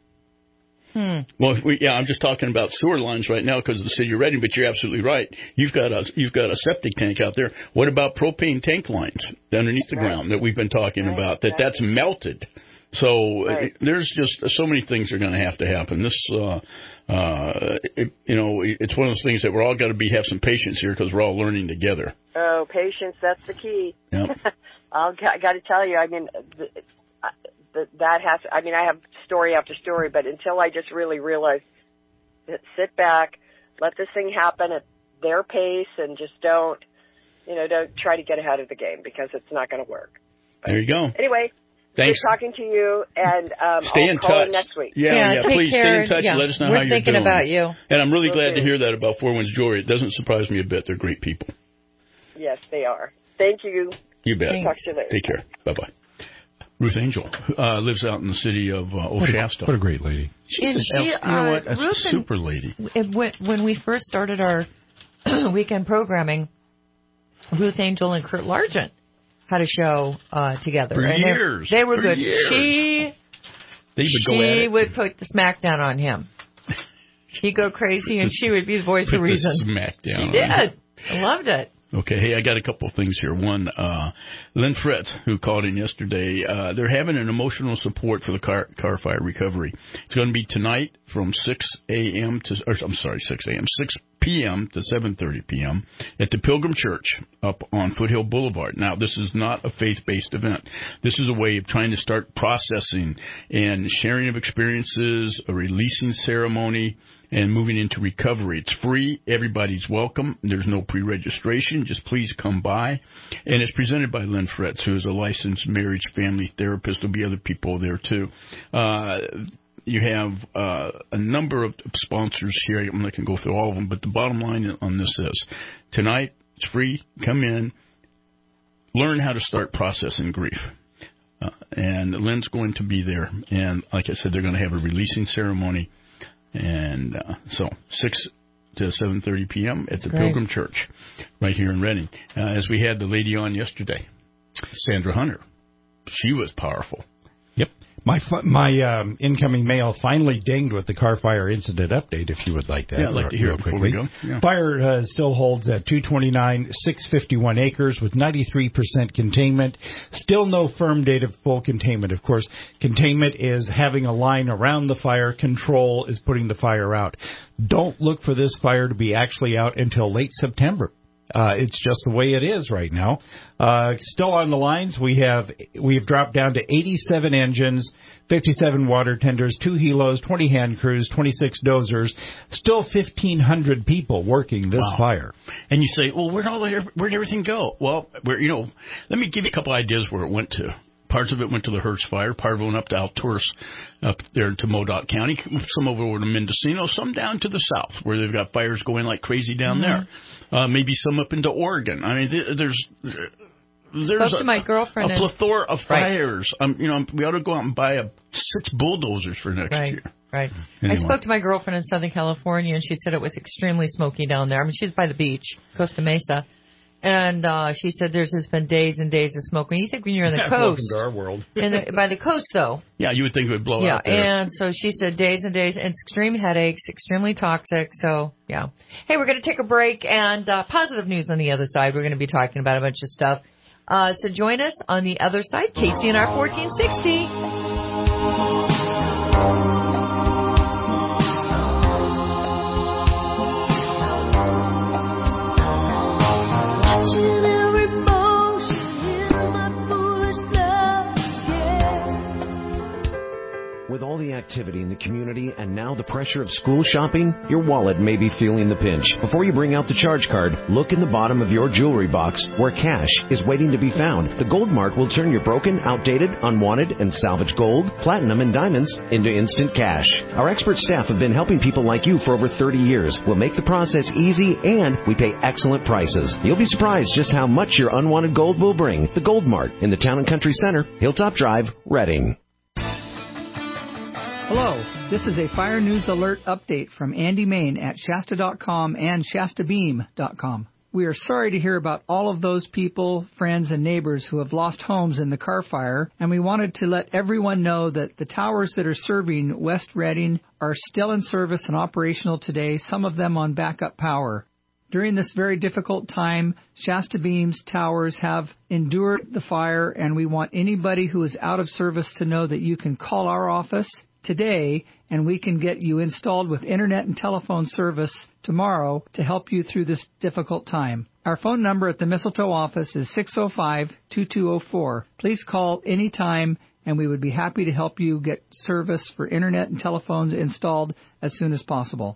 Hmm. Well, we, yeah, I'm just talking about sewer lines right now because of the city of Reading. But you're absolutely right. You've got a you've got a septic tank out there. What about propane tank lines underneath the right. ground that we've been talking right. about? That exactly. that's melted. So right. it, there's just so many things are going to have to happen. This, uh, uh, it, you know, it's one of those things that we're all got to be have some patience here because we're all learning together. Oh, patience, that's the key. Yep. I'll, I got to tell you, I mean, the, the, that has, I mean, I have story after story, but until I just really realized that sit back, let this thing happen at their pace and just don't, you know, don't try to get ahead of the game because it's not going to work. But there you go. Anyway. Thanks. Good talking to you, and um, Stay I'll in call touch. in next week. Yeah, Yeah, yeah. take Please care. stay in touch Yeah. and let us know We're how you're thinking doing. about you. And I'm really Will glad do. to hear that about Four Winds Jewelry. It doesn't surprise me a bit. They're great people. Yes, they are. Thank you. You bet. Talk to you later. Take care. Bye-bye. Ruth Angel uh, lives out in the city of uh, Old What a, Shasta. what a great lady. She's And an she, elf- you know uh, what? That's Ruth a and- super lady. It went, when we first started our weekend programming, Ruth Angel and Kurt Largent had a show uh, together. For and they- years. They were For good. years. She They would go at she it. would put the smackdown on him. He'd go crazy, and she would be the voice Put of reason. the smack down She on did. him. I loved it. Okay, hey, I got a couple of things here. One, uh, Lynn Fritz, who called in yesterday, uh, they're having an emotional support for the car, car fire recovery. It's going to be tonight from six a.m. to, or I'm sorry, six a.m., six p.m. to seven thirty p.m. at the Pilgrim Church up on Foothill Boulevard. Now, this is not a faith-based event. This is a way of trying to start processing and sharing of experiences, a releasing ceremony, and moving into recovery. It's free. Everybody's welcome. There's no pre-registration. Just please come by. And it's presented by Lynn Fritz, who is a licensed marriage family therapist. There'll be other people there, too. Uh, you have uh, a number of sponsors here. I'm not going to go through all of them, but the bottom line on this is tonight, it's free. Come in. Learn how to start processing grief. Uh, and Lynn's going to be there. And like I said, they're going to have a releasing ceremony. And uh, so six to seven thirty p.m. at the great. Pilgrim Church right here in Reading. Uh, as we had the lady on yesterday, Sandra Hunter. She was powerful. Yep. My fi- my um, incoming mail finally dinged with the car fire incident update, if you would like that. Yeah, I'd like to hear real it before quickly. we go. Yeah. Fire uh, still holds at two twenty-nine, six fifty-one acres with ninety-three percent containment. Still no firm date of full containment. Of course, containment is having a line around the fire. Control is putting the fire out. Don't look for this fire to be actually out until late September. Uh, it's just the way it is right now. Uh, still on the lines, we have we've dropped down to eighty-seven engines, fifty-seven water tenders, two helos, twenty hand crews, twenty-six dozers. Still fifteen hundred people working this Wow. fire. And you say, well, where'd all the, where'd everything go? Well, where you know, let me give you a couple ideas where it went to. Parts of it went to the Hertz Fire. Part of it went up to Alturas, up there to Modoc County. Some over to Mendocino. Some down to the south, where they've got fires going like crazy down Mm-hmm. there. Uh, maybe some up into Oregon. I mean, th- there's there's Spoke a, to my girlfriend a and- plethora of Right. fires. Um, you know, we ought to go out and buy a, six bulldozers for next Right. year. Right. Anyway. I spoke to my girlfriend in Southern California, and she said it was extremely smoky down there. I mean, she's by the beach, Costa Mesa. And uh, she said there's just been days and days of smoke. When you think when you're on the Welcome coast, to our world. in the, by the coast, though, Yeah, you would think it would blow yeah. out there. And so she said days and days, and extreme headaches, extremely toxic. So, yeah. Hey, we're going to take a break, and uh, positive news on the other side. We're going to be talking about a bunch of stuff. Uh, so join us on the other side, K C N R fourteen sixty. With all the activity in the community and now the pressure of school shopping, your wallet may be feeling the pinch. Before you bring out the charge card, look in the bottom of your jewelry box where cash is waiting to be found. The Gold Mart will turn your broken, outdated, unwanted, and salvaged gold, platinum, and diamonds into instant cash. Our expert staff have been helping people like you for over thirty years. We'll make the process easy, and we pay excellent prices. You'll be surprised just how much your unwanted gold will bring. The Gold Mart in the Town and Country Center, Hilltop Drive, Reading. Hello, this is a Fire News Alert update from Andy Main at Shasta dot com and Shasta Beam dot com. We are sorry to hear about all of those people, friends, and neighbors who have lost homes in the car fire, and we wanted to let everyone know that the towers that are serving West Reading are still in service and operational today, some of them on backup power. During this very difficult time, Shasta Beam's towers have endured the fire, and we want anybody who is out of service to know that you can call our office today, and we can get you installed with internet and telephone service tomorrow to help you through this difficult time. Our phone number at the Mistletoe office is six oh five, two two oh four. Please call anytime, and we would be happy to help you get service for internet and telephones installed as soon as possible.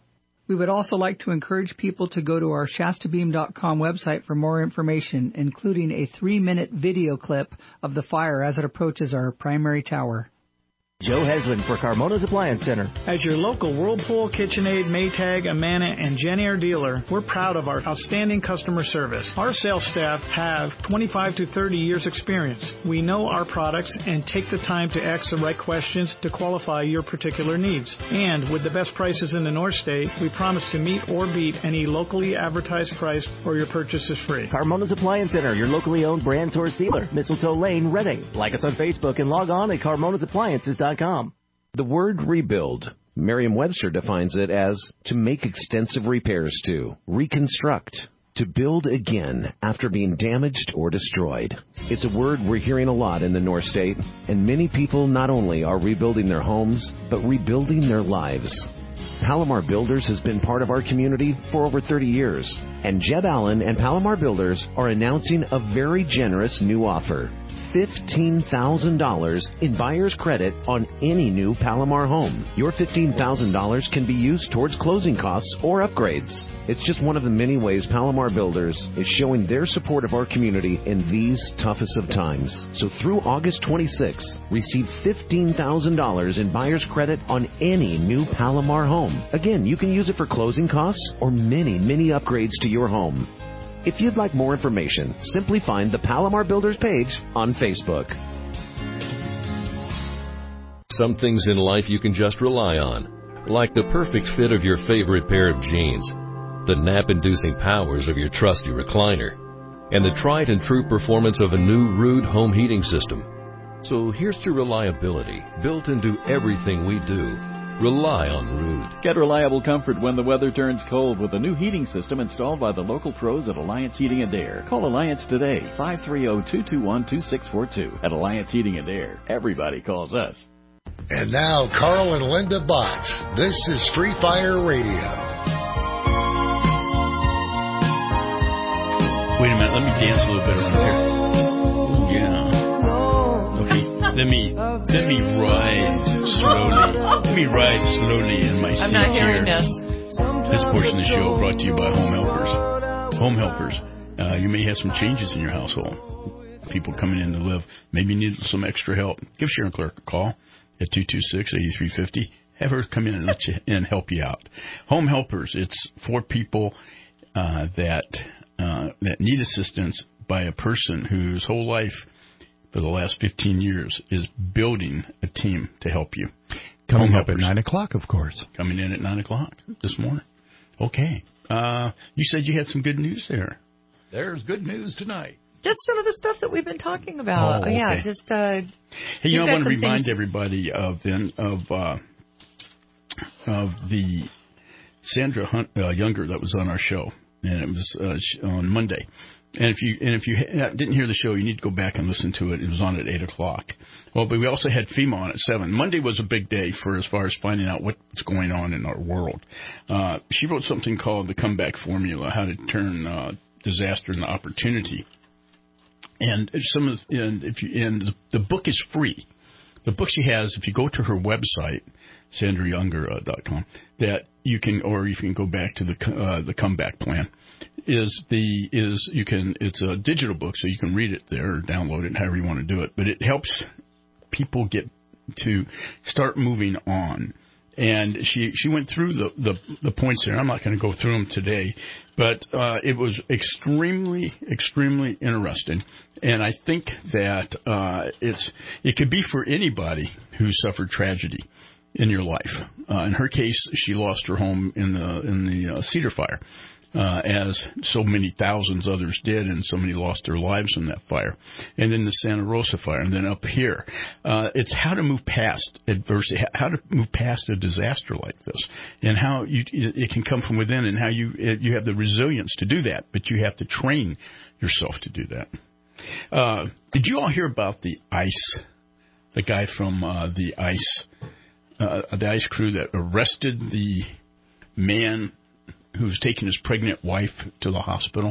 We would also like to encourage people to go to our Shasta Beam dot com website for more information, including a three-minute video clip of the fire as it approaches our primary tower. Joe Heslin for Carmona's Appliance Center. As your local Whirlpool, KitchenAid, Maytag, Amana, and Genair dealer, we're proud of our outstanding customer service. Our sales staff have twenty-five to thirty years experience. We know our products and take the time to ask the right questions to qualify your particular needs. And with the best prices in the North State, we promise to meet or beat any locally advertised price or your purchase is free. Carmona's Appliance Center, your locally owned brand source dealer. Mistletoe Lane, Reading. Like us on Facebook and log on at carmonas appliances dot com. The word rebuild, Merriam-Webster defines it as to make extensive repairs to, reconstruct, to build again after being damaged or destroyed. It's a word we're hearing a lot in the North State, and many people not only are rebuilding their homes, but rebuilding their lives. Palomar Builders has been part of our community for over thirty years, and Jeb Allen and Palomar Builders are announcing a very generous new offer. fifteen thousand dollars in buyer's credit on any new Palomar home. Your fifteen thousand dollars can be used towards closing costs or upgrades. It's just one of the many ways Palomar Builders is showing their support of our community in these toughest of times. So through August twenty-sixth, receive fifteen thousand dollars in buyer's credit on any new Palomar home. Again, you can use it for closing costs or many, many upgrades to your home. If you'd like more information, simply find the Palomar Builders page on Facebook. Some things in life you can just rely on, like the perfect fit of your favorite pair of jeans, the nap-inducing powers of your trusty recliner, and the tried and true performance of a new Ruud home heating system. So here's to reliability, built into everything we do. Rely on Ruud. Get reliable comfort when the weather turns cold with a new heating system installed by the local pros at Alliance Heating and Air. Call Alliance today, five three zero, two two one, two six four two. At Alliance Heating and Air, everybody calls us. And now, Carl and Linda Botts. This is Free Fire Radio. Wait a minute, let me dance a little bit around here. Yeah. Let me let me ride slowly. Let me ride slowly in my seat. I'm not hearing here. this. This portion of the show brought to you by Home Helpers. Home Helpers. Uh, you may have some changes in your household. People coming in to live. Maybe need some extra help. Give Sharon Clark a call at two two six, eight three five zero. Have her come in and let you and help you out. Home Helpers. It's for people uh, that uh, that need assistance by a person whose whole life for the last fifteen years is building a team to help you. Coming up at nine o'clock, of course. Coming in at nine o'clock this morning. Okay. Uh, you said you had some good news there. There's good news tonight. Just some of the stuff that we've been talking about. Oh, okay. Yeah, just... Uh, hey, you know, I want to remind things... everybody of then of uh, of the Sandra Hunt, uh, Younger that was on our show, and it was uh, on Monday. And if you and if you ha- didn't hear the show, you need to go back and listen to it. It was on at eight o'clock. Well, but we also had FEMA on at seven. Monday was a big day for as far as finding out what's going on in our world. Uh, she wrote something called The Comeback Formula: How to Turn uh, Disaster into Opportunity. And some of the, and if you and the, the book is free. The book she has, if you go to her website, sandra younger dot com, that you can, or you can go back to the uh, the comeback plan. Is the is you can it's a digital book, so you can read it there or download it, however you want to do it. But it helps people get to start moving on. And she she went through the the, the points there. I'm not going to go through them today, but uh, it was extremely extremely interesting. And I think that uh, it's it could be for anybody who suffered tragedy in your life. Uh, in her case, she lost her home in the in the uh, Cedar Fire. Uh, as so many thousands others did, and so many lost their lives in that fire. And then the Santa Rosa fire, and then up here. Uh, it's how to move past adversity, how to move past a disaster like this, and how you, it can come from within, and how you you have the resilience to do that, but you have to train yourself to do that. Uh, did you all hear about the ICE, the guy from uh, the ICE, uh, the ICE crew that arrested the man who was taking his pregnant wife to the hospital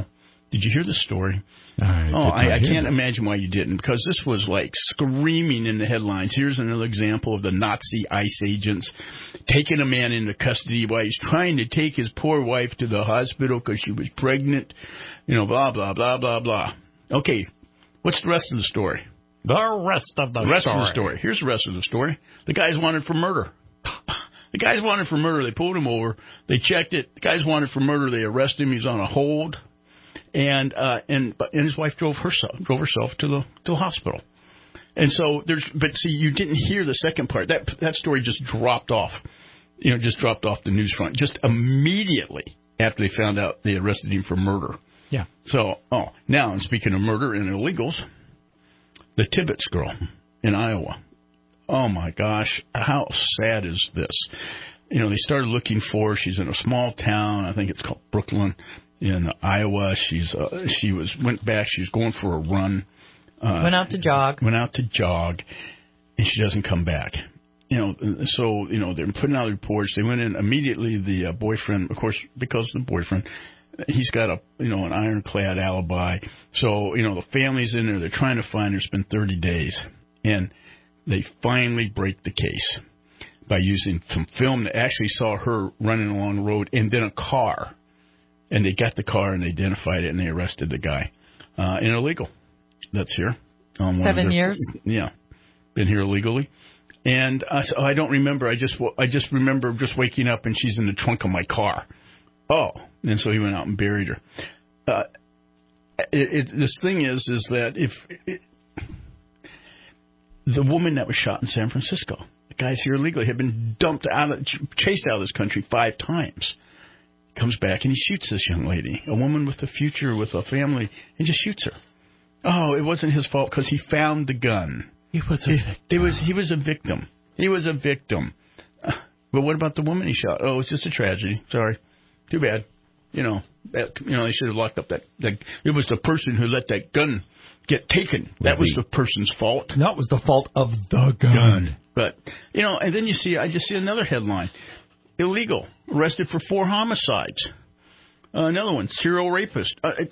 Did you hear the story? I oh, I, I can't that. imagine why you didn't, because this was like screaming in the headlines. Here's another example of the Nazi ICE agents taking a man into custody while he's trying to take his poor wife to the hospital because she was pregnant. You know, blah, blah, blah, blah, blah. Okay, what's the rest of the story? The rest of the, the rest story. of the story. Here's the rest of the story. The guy's wanted for murder. The guy's wanted for murder. They pulled him over. They checked it. The guy's wanted for murder. They arrested him. He's on a hold. And uh, and and his wife drove herself drove herself to the to the hospital. And so there's, but see, you didn't hear the second part. That that story just dropped off. You know, just dropped off the news front just immediately after they found out they arrested him for murder. Yeah. So, oh, now, and speaking of murder and illegals, the Tibbetts girl in Iowa. Oh, my gosh. How sad is this? You know, they started looking for her. She's in a small town. I think it's called Brooklyn in Iowa. She's uh, she was went back. She's going for a run. Uh, went out to jog. Went out to jog, and she doesn't come back. You know, so, you know, they're putting out reports. They went in immediately. The uh, boyfriend, of course, because of the boyfriend, he's got a, you know, an ironclad alibi. So, you know, the family's in there. They're trying to find her. It's been thirty days. And they finally break the case by using some film that actually saw her running along the road and then a car. And they got the car and they identified it and they arrested the guy. Uh, and illegal. That's here. Um, Seven their, years? Yeah. Been here illegally. And uh, so I don't remember. I just I just remember just waking up and she's in the trunk of my car. Oh. And so he went out and buried her. Uh, it, it, this thing is, is that if it, the woman that was shot in San Francisco, the guy's here illegally, had been dumped out, of, chased out of this country five times. Comes back and he shoots this young lady, a woman with a future, with a family, and just shoots her. Oh, it wasn't his fault because he found the gun. He was a victim. He was, he was a victim. He was a victim. Uh, but what about the woman he shot? Oh, it's just a tragedy. Sorry. Too bad. You know, that, you know, they should have locked up that, that. It was the person who let that gun get taken. That was the person's fault. That was the fault of the gun. gun. But, you know, and then you see, I just see another headline. Illegal. Arrested for four homicides. Uh, another one, serial rapist. Uh, it,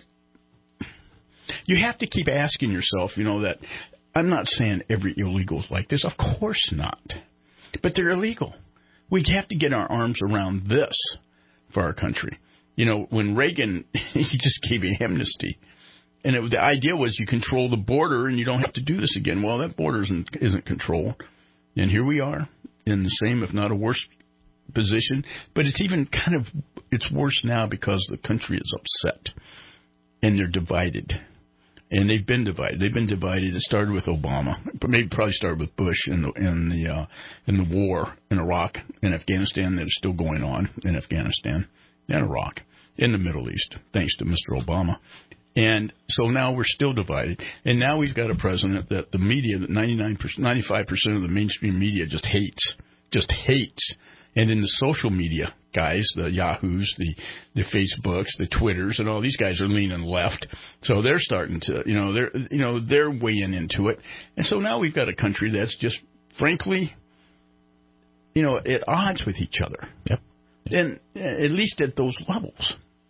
you have to keep asking yourself, you know, that I'm not saying every illegal is like this. Of course not. But they're illegal. We have to get our arms around this for our country. You know, when Reagan, he just gave an amnesty. And it, the idea was you control the border and you don't have to do this again. Well, that border isn't, isn't controlled. And here we are in the same, if not a worse position. But it's even kind of, it's worse now because the country is upset. And they're divided. And they've been divided. They've been divided. It started with Obama. But maybe probably started with Bush in the in the uh, in the war in Iraq and Afghanistan that is still going on in Afghanistan and Iraq in the Middle East, thanks to Mister Obama. And so now we're still divided. And now we've got a president that the media, that ninety-nine percent, ninety-five percent of the mainstream media just hates, just hates. And then the social media guys, the Yahoos, the, the Facebooks, the Twitters, and all these guys are leaning left. So they're starting to, you know, they're, you know, they're weighing into it. And so now we've got a country that's just, frankly, you know, at odds with each other. Yep. And at least at those levels.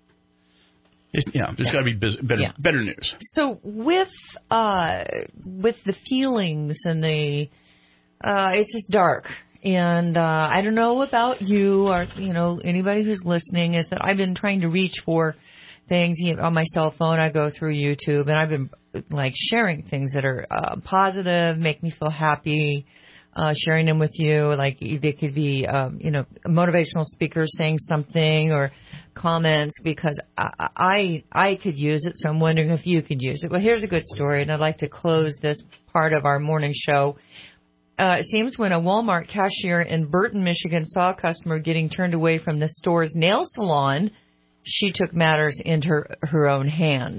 It, yeah, there's yeah. got to be biz- better, yeah. better news. So with uh, with the feelings and the, uh, it's just dark. And uh, I don't know about you or, you know, anybody who's listening, is that I've been trying to reach for things you know, on my cell phone. I go through YouTube, and I've been, like, sharing things that are uh, positive, make me feel happy, uh, sharing them with you. Like, they could be, um, you know, motivational speakers saying something or comments, because I, I I could use it, so I'm wondering if you could use it. Well, here's a good story, and I'd like to close this part of our morning show. Uh, it seems when a Walmart cashier in Burton, Michigan saw a customer getting turned away from the store's nail salon, she took matters into her, her own hands.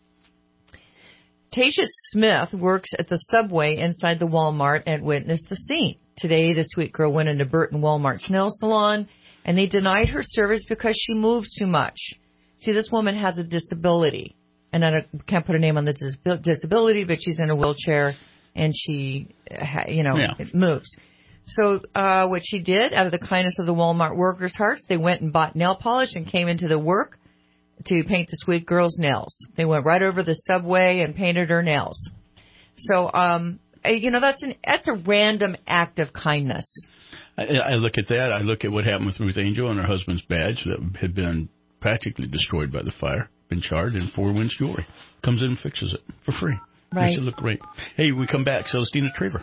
Tasha Smith works at the subway inside the Walmart and witnessed the scene. Today, the sweet girl went into Burton Walmart's nail salon, and they denied her service because she moves too much. See, this woman has a disability, and I can't put a name on the dis- disability, but she's in a wheelchair. And she, you know, yeah. it moves. So uh, what she did, out of the kindness of the Walmart workers' hearts, they went and bought nail polish and came into the work to paint the sweet girl's nails. They went right over the subway and painted her nails. So, um, you know, that's an that's a random act of kindness. I, I look at that. I look at what happened with Ruth Angel and her husband's badge that had been practically destroyed by the fire, been charred, and Four Winds Jewelry comes in and fixes it for free. Right. Makes it look great. Hey, we come back. Celestina Traver.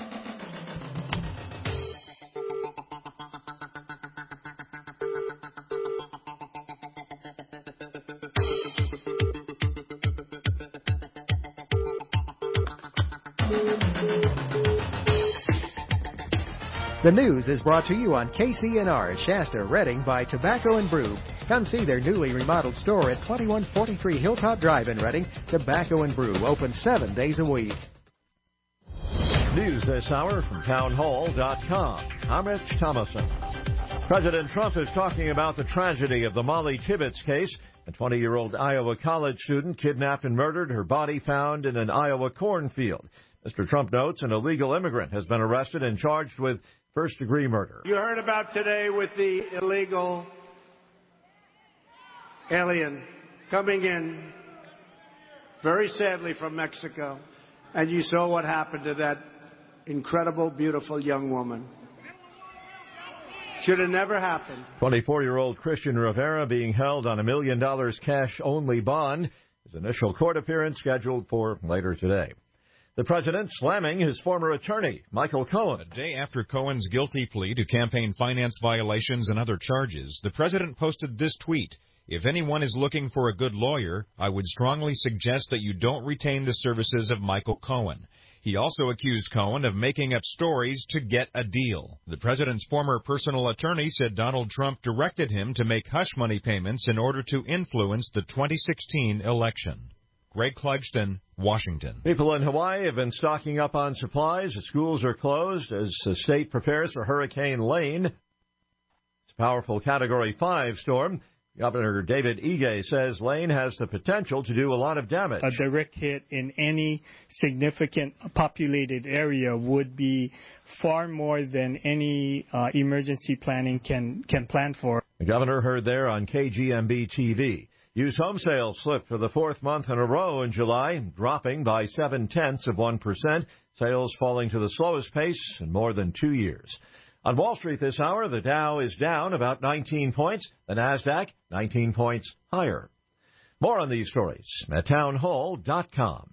The news is brought to you on K C N R Shasta Redding by Tobacco and Brew. Come see their newly remodeled store at twenty-one forty-three Hilltop Drive in Redding. Tobacco and Brew, open seven days a week. News this hour from town hall dot com. I'm Rich Thomason. President Trump is talking about the tragedy of the Molly Tibbetts case. A twenty-year-old Iowa college student kidnapped and murdered, her body found in an Iowa cornfield. Mister Trump notes an illegal immigrant has been arrested and charged with first-degree murder. You heard about today with the illegal alien coming in, very sadly, from Mexico. And you saw what happened to that incredible, beautiful young woman. Should have never happened. twenty-four-year-old Christian Rivera being held on a million dollars cash-only bond. His initial court appearance scheduled for later today. The president slamming his former attorney, Michael Cohen. A day after Cohen's guilty plea to campaign finance violations and other charges, the president posted this tweet. If anyone is looking for a good lawyer, I would strongly suggest that you don't retain the services of Michael Cohen. He also accused Cohen of making up stories to get a deal. The president's former personal attorney said Donald Trump directed him to make hush money payments in order to influence the twenty sixteen election. Greg Clugston, Washington. People in Hawaii have been stocking up on supplies. The schools are closed as the state prepares for Hurricane Lane. It's a powerful Category five storm. Governor David Ige says Lane has the potential to do a lot of damage. A direct hit in any significant populated area would be far more than any uh, emergency planning can, can plan for. The governor heard there on K G M B T V. Used home sales slipped for the fourth month in a row in July, dropping by seven-tenths of one percent, sales falling to the slowest pace in more than two years. On Wall Street this hour, the Dow is down about nineteen points, the NASDAQ nineteen points higher. More on these stories at town hall dot com.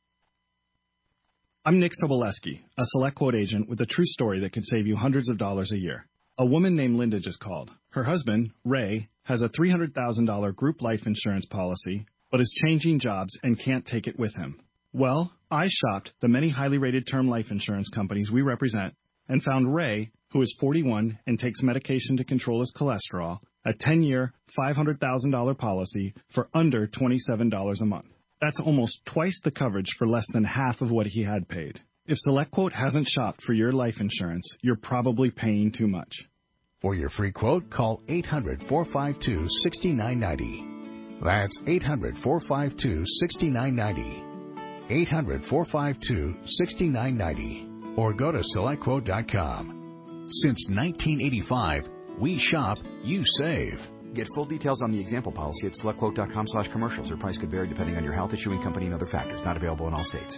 I'm Nick Soboleski, a Select Quote agent with a true story that could save you hundreds of dollars a year. A woman named Linda just called. Her husband, Ray, has a three hundred thousand dollars group life insurance policy, but is changing jobs and can't take it with him. Well, I shopped the many highly rated term life insurance companies we represent and found Ray, who is forty-one and takes medication to control his cholesterol, a ten-year, five hundred thousand dollars policy for under twenty-seven dollars a month. That's almost twice the coverage for less than half of what he had paid. If SelectQuote hasn't shopped for your life insurance, you're probably paying too much. For your free quote, call eight hundred, four five two, six nine nine zero. That's eight hundred, four five two, six nine nine zero. eight hundred, four five two, six nine nine zero. Or go to select quote dot com. Since nineteen eighty-five, we shop, you save. Get full details on the example policy at select quote dot com slash commercials. Your price could vary depending on your health, issuing company, and other factors. Not available in all states.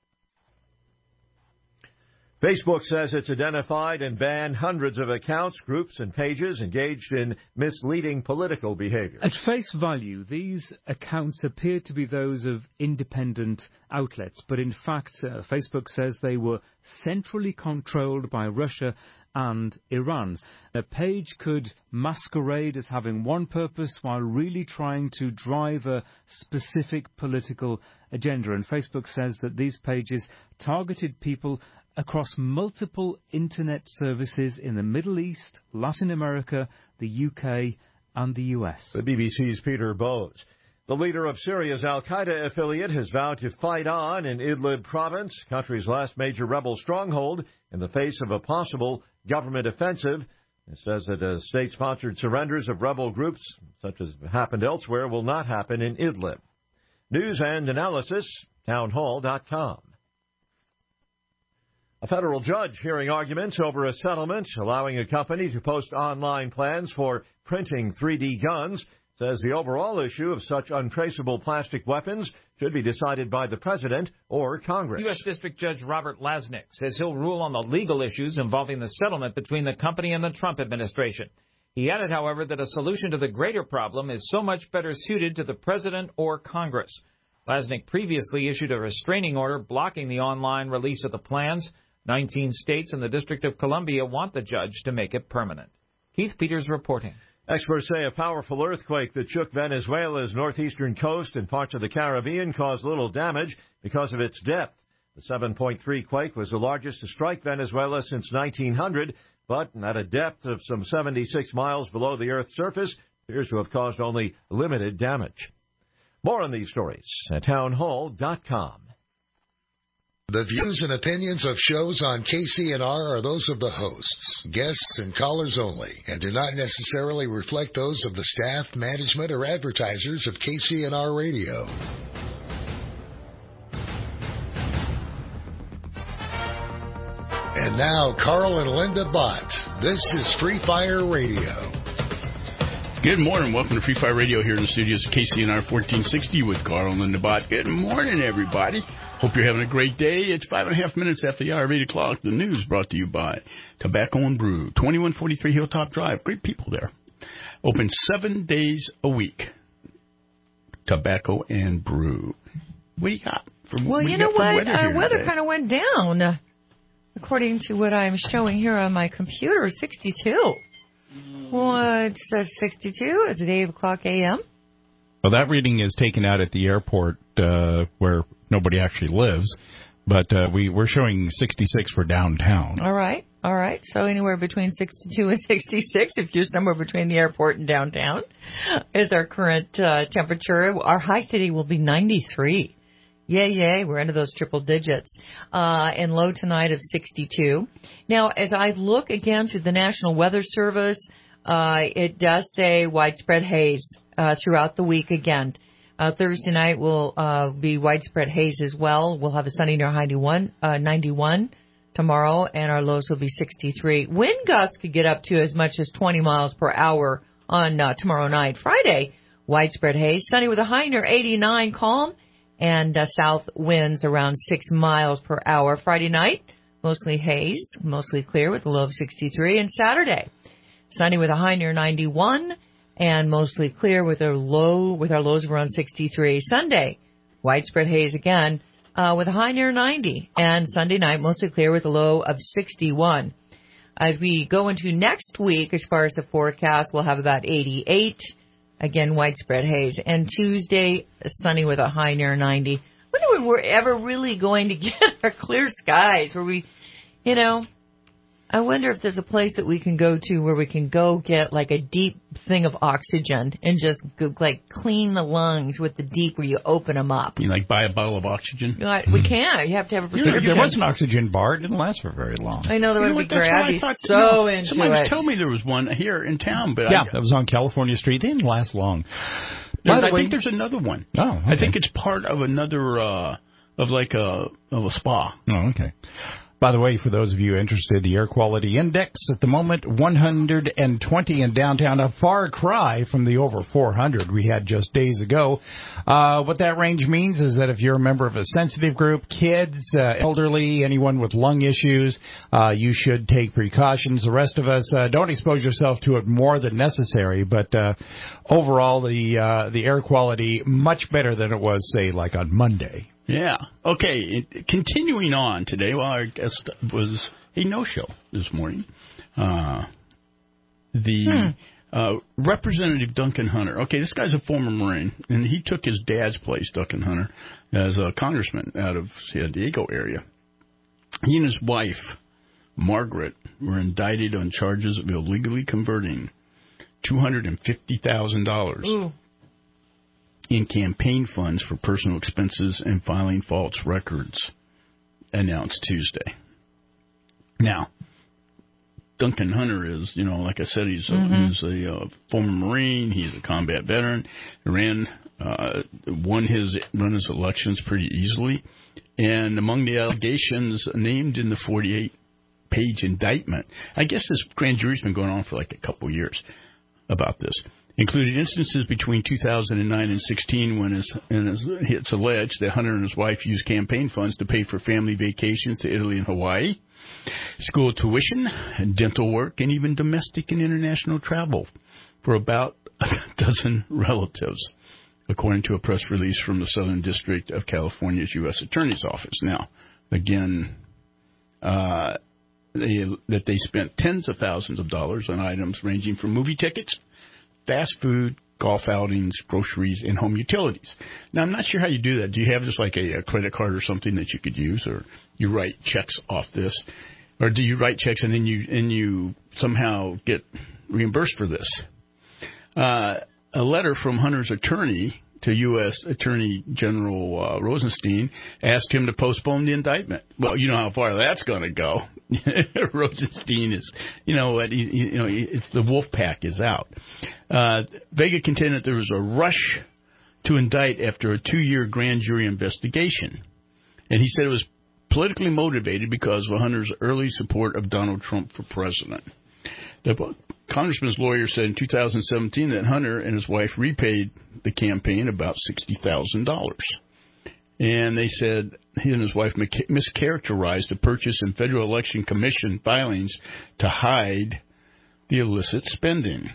Facebook says it's identified and banned hundreds of accounts, groups, and pages engaged in misleading political behavior. At face value, these accounts appear to be those of independent outlets, but in fact, uh, Facebook says they were centrally controlled by Russia and Iran. A page could masquerade as having one purpose while really trying to drive a specific political agenda. And Facebook says that these pages targeted people across multiple internet services in the Middle East, Latin America, the U K, and the U S. The B B C's Peter Bowes. The leader of Syria's al-Qaeda affiliate has vowed to fight on in Idlib province, country's last major rebel stronghold, in the face of a possible government offensive. It says that uh, state-sponsored surrenders of rebel groups, such as happened elsewhere, will not happen in Idlib. News and analysis, town hall dot com. A federal judge hearing arguments over a settlement allowing a company to post online plans for printing three D guns. says the overall issue of such untraceable plastic weapons should be decided by the President or Congress. U S. District Judge Robert Lasnik says he'll rule on the legal issues involving the settlement between the company and the Trump administration. He added, however, that a solution to the greater problem is so much better suited to the President or Congress. Lasnik previously issued a restraining order blocking the online release of the plans. Nineteen states and the District of Columbia want the judge to make it permanent. Keith Peters reporting. Experts say a powerful earthquake that shook Venezuela's northeastern coast and parts of the Caribbean caused little damage because of its depth. The seven point three quake was the largest to strike Venezuela since nineteen hundred, but at a depth of some seventy-six miles below the Earth's surface, appears to have caused only limited damage. More on these stories at townhall dot com. The views and opinions of shows on K C N R are those of the hosts, guests, and callers only, and do not necessarily reflect those of the staff, management, or advertisers of K C N R Radio. And now, Carl and Linda Bott. This is Free Fire Radio. Good morning. Welcome to Free Fire Radio here in the studios of K C N R fourteen sixty with Carl and Linda Bott. Good morning, everybody. Hope you're having a great day. It's five and a half minutes after the hour of eight o'clock. The news brought to you by Tobacco and Brew, twenty-one forty-three Hilltop Drive. Great people there. Open seven days a week. Tobacco and Brew. What do you got? For, well, what you you know what? Weather, uh, weather kind of went down. According to what I'm showing here on my computer, sixty-two. Well, it says sixty-two. Is it eight o'clock a m? Well, that reading is taken out at the airport uh, where nobody actually lives, but uh, we, we're showing sixty-six for downtown. All right, all right. So anywhere between sixty-two and sixty-six, if you're somewhere between the airport and downtown, is our current uh, temperature. Our high city will be ninety-three. Yay, yay, we're into those triple digits. Uh, and low tonight of sixty-two. Now, as I look again through the National Weather Service, uh, it does say widespread haze uh, throughout the week again. Uh, Thursday night will uh, be widespread haze as well. We'll have a sunny near ninety-one, uh, ninety-one tomorrow, and our lows will be sixty-three. Wind gusts could get up to as much as twenty miles per hour on uh, tomorrow night. Friday, widespread haze, sunny with a high near eighty-nine, calm. And uh, south winds around six miles per hour. Friday night, mostly haze, mostly clear with a low of sixty-three. And Saturday, sunny with a high near ninety-one and mostly clear with a low with our lows of around sixty-three. Sunday, widespread haze again uh, with a high near ninety. And Sunday night, mostly clear with a low of sixty-one. As we go into next week, as far as the forecast, we'll have about eighty-eight. Again, widespread haze. And Tuesday, sunny with a high near ninety. I wonder when we're ever really going to get our clear skies where we, you know, I wonder if there's a place that we can go to where we can go get like a deep thing of oxygen and just go, like clean the lungs with the deep where you open them up. You like buy a bottle of oxygen? You know, we can't. You have to have a prescription. There was an oxygen bar. It didn't last for very long. I know that you would know be great. I'd be so no, into somebody it. Somebody told me there was one here in town, but yeah, I, that was on California Street. They didn't last long. There, the I way, think there's another one. Oh, okay. I think it's part of another uh, of like a of a spa. Oh, okay. By the way, for those of you interested, the air quality index at the moment, one hundred twenty in downtown, a far cry from the over four hundred we had just days ago. Uh, what that range means is that if you're a member of a sensitive group, kids, uh, elderly, anyone with lung issues, uh, you should take precautions. The rest of us, uh, don't expose yourself to it more than necessary, but uh, overall, the uh, the air quality much better than it was, say, like on Monday. Yeah. Okay. Continuing on today, well, our guest was a no-show this morning. Uh, the hmm. uh, Representative Duncan Hunter. Okay, this guy's a former Marine, and he took his dad's place, Duncan Hunter, as a congressman out of San Diego area. He and his wife, Margaret, were indicted on charges of illegally converting two hundred fifty thousand dollars. Ooh. In campaign funds for personal expenses and filing false records, announced Tuesday. Now, Duncan Hunter is, you know, like I said, he's a, mm-hmm. he's a uh, former Marine. He's a combat veteran. Ran, uh, won his run his elections pretty easily. And among the allegations named in the forty-eight page indictment, I guess this grand jury's been going on for like a couple years about this. included instances between two thousand nine and sixteen when it's, it's alleged that Hunter and his wife used campaign funds to pay for family vacations to Italy and Hawaii, school tuition, dental work, and even domestic and international travel for about a dozen relatives, according to a press release from the Southern District of California's U S Attorney's Office. Now, again, uh, they, that they spent tens of thousands of dollars on items ranging from movie tickets, fast food, golf outings, groceries, and home utilities. Now, I'm not sure how you do that. Do you have just like a, a credit card or something that you could use, or you write checks off this? Or do you write checks and then you and you somehow get reimbursed for this? Uh, a letter from Hunter's attorney to U S Attorney General uh, Rosenstein asked him to postpone the indictment. Well, you know how far that's going to go. Rosenstein is, you know what, you, you know, it's the wolf pack is out. Uh, Vega contended that there was a rush to indict after a two-year grand jury investigation. And he said it was politically motivated because of Hunter's early support of Donald Trump for president. The congressman's lawyer said in two thousand seventeen that Hunter and his wife repaid the campaign about sixty thousand dollars. And they said he and his wife mischaracterized the purchase in Federal Election Commission filings to hide the illicit spending.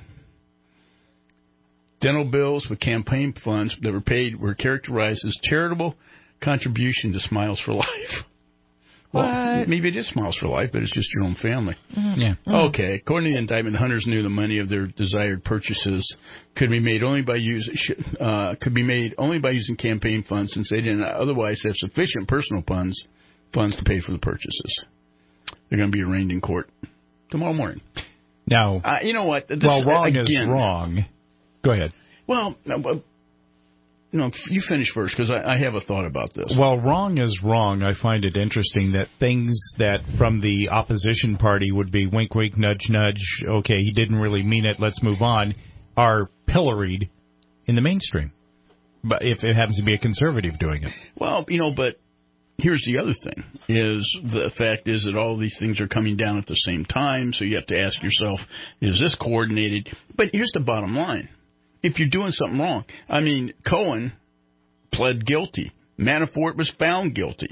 Dental bills with campaign funds that were paid were characterized as charitable contribution to Smiles for Life. Well, what? Maybe it is Smiles for Life, but it's just your own family. Mm-hmm. Yeah. Okay. According to the indictment, the Hunters knew the money of their desired purchases could be made only by use uh, could be made only by using campaign funds, since they didn't otherwise have sufficient personal funds funds to pay for the purchases. They're going to be arraigned in court tomorrow morning. Now, uh, you know what? This, well, wrong again, is wrong. Go ahead. Well. Uh, No, you finish first, because I, I have a thought about this. Well, wrong is wrong. I find it interesting that things that from the opposition party would be wink, wink, nudge, nudge, okay, he didn't really mean it, let's move on, are pilloried in the mainstream. But if it happens to be a conservative doing it. Well, you know, but here's the other thing, is the fact is that all these things are coming down at the same time, so you have to ask yourself, is this coordinated? But here's the bottom line. If you're doing something wrong, I mean, Cohen pled guilty. Manafort was found guilty.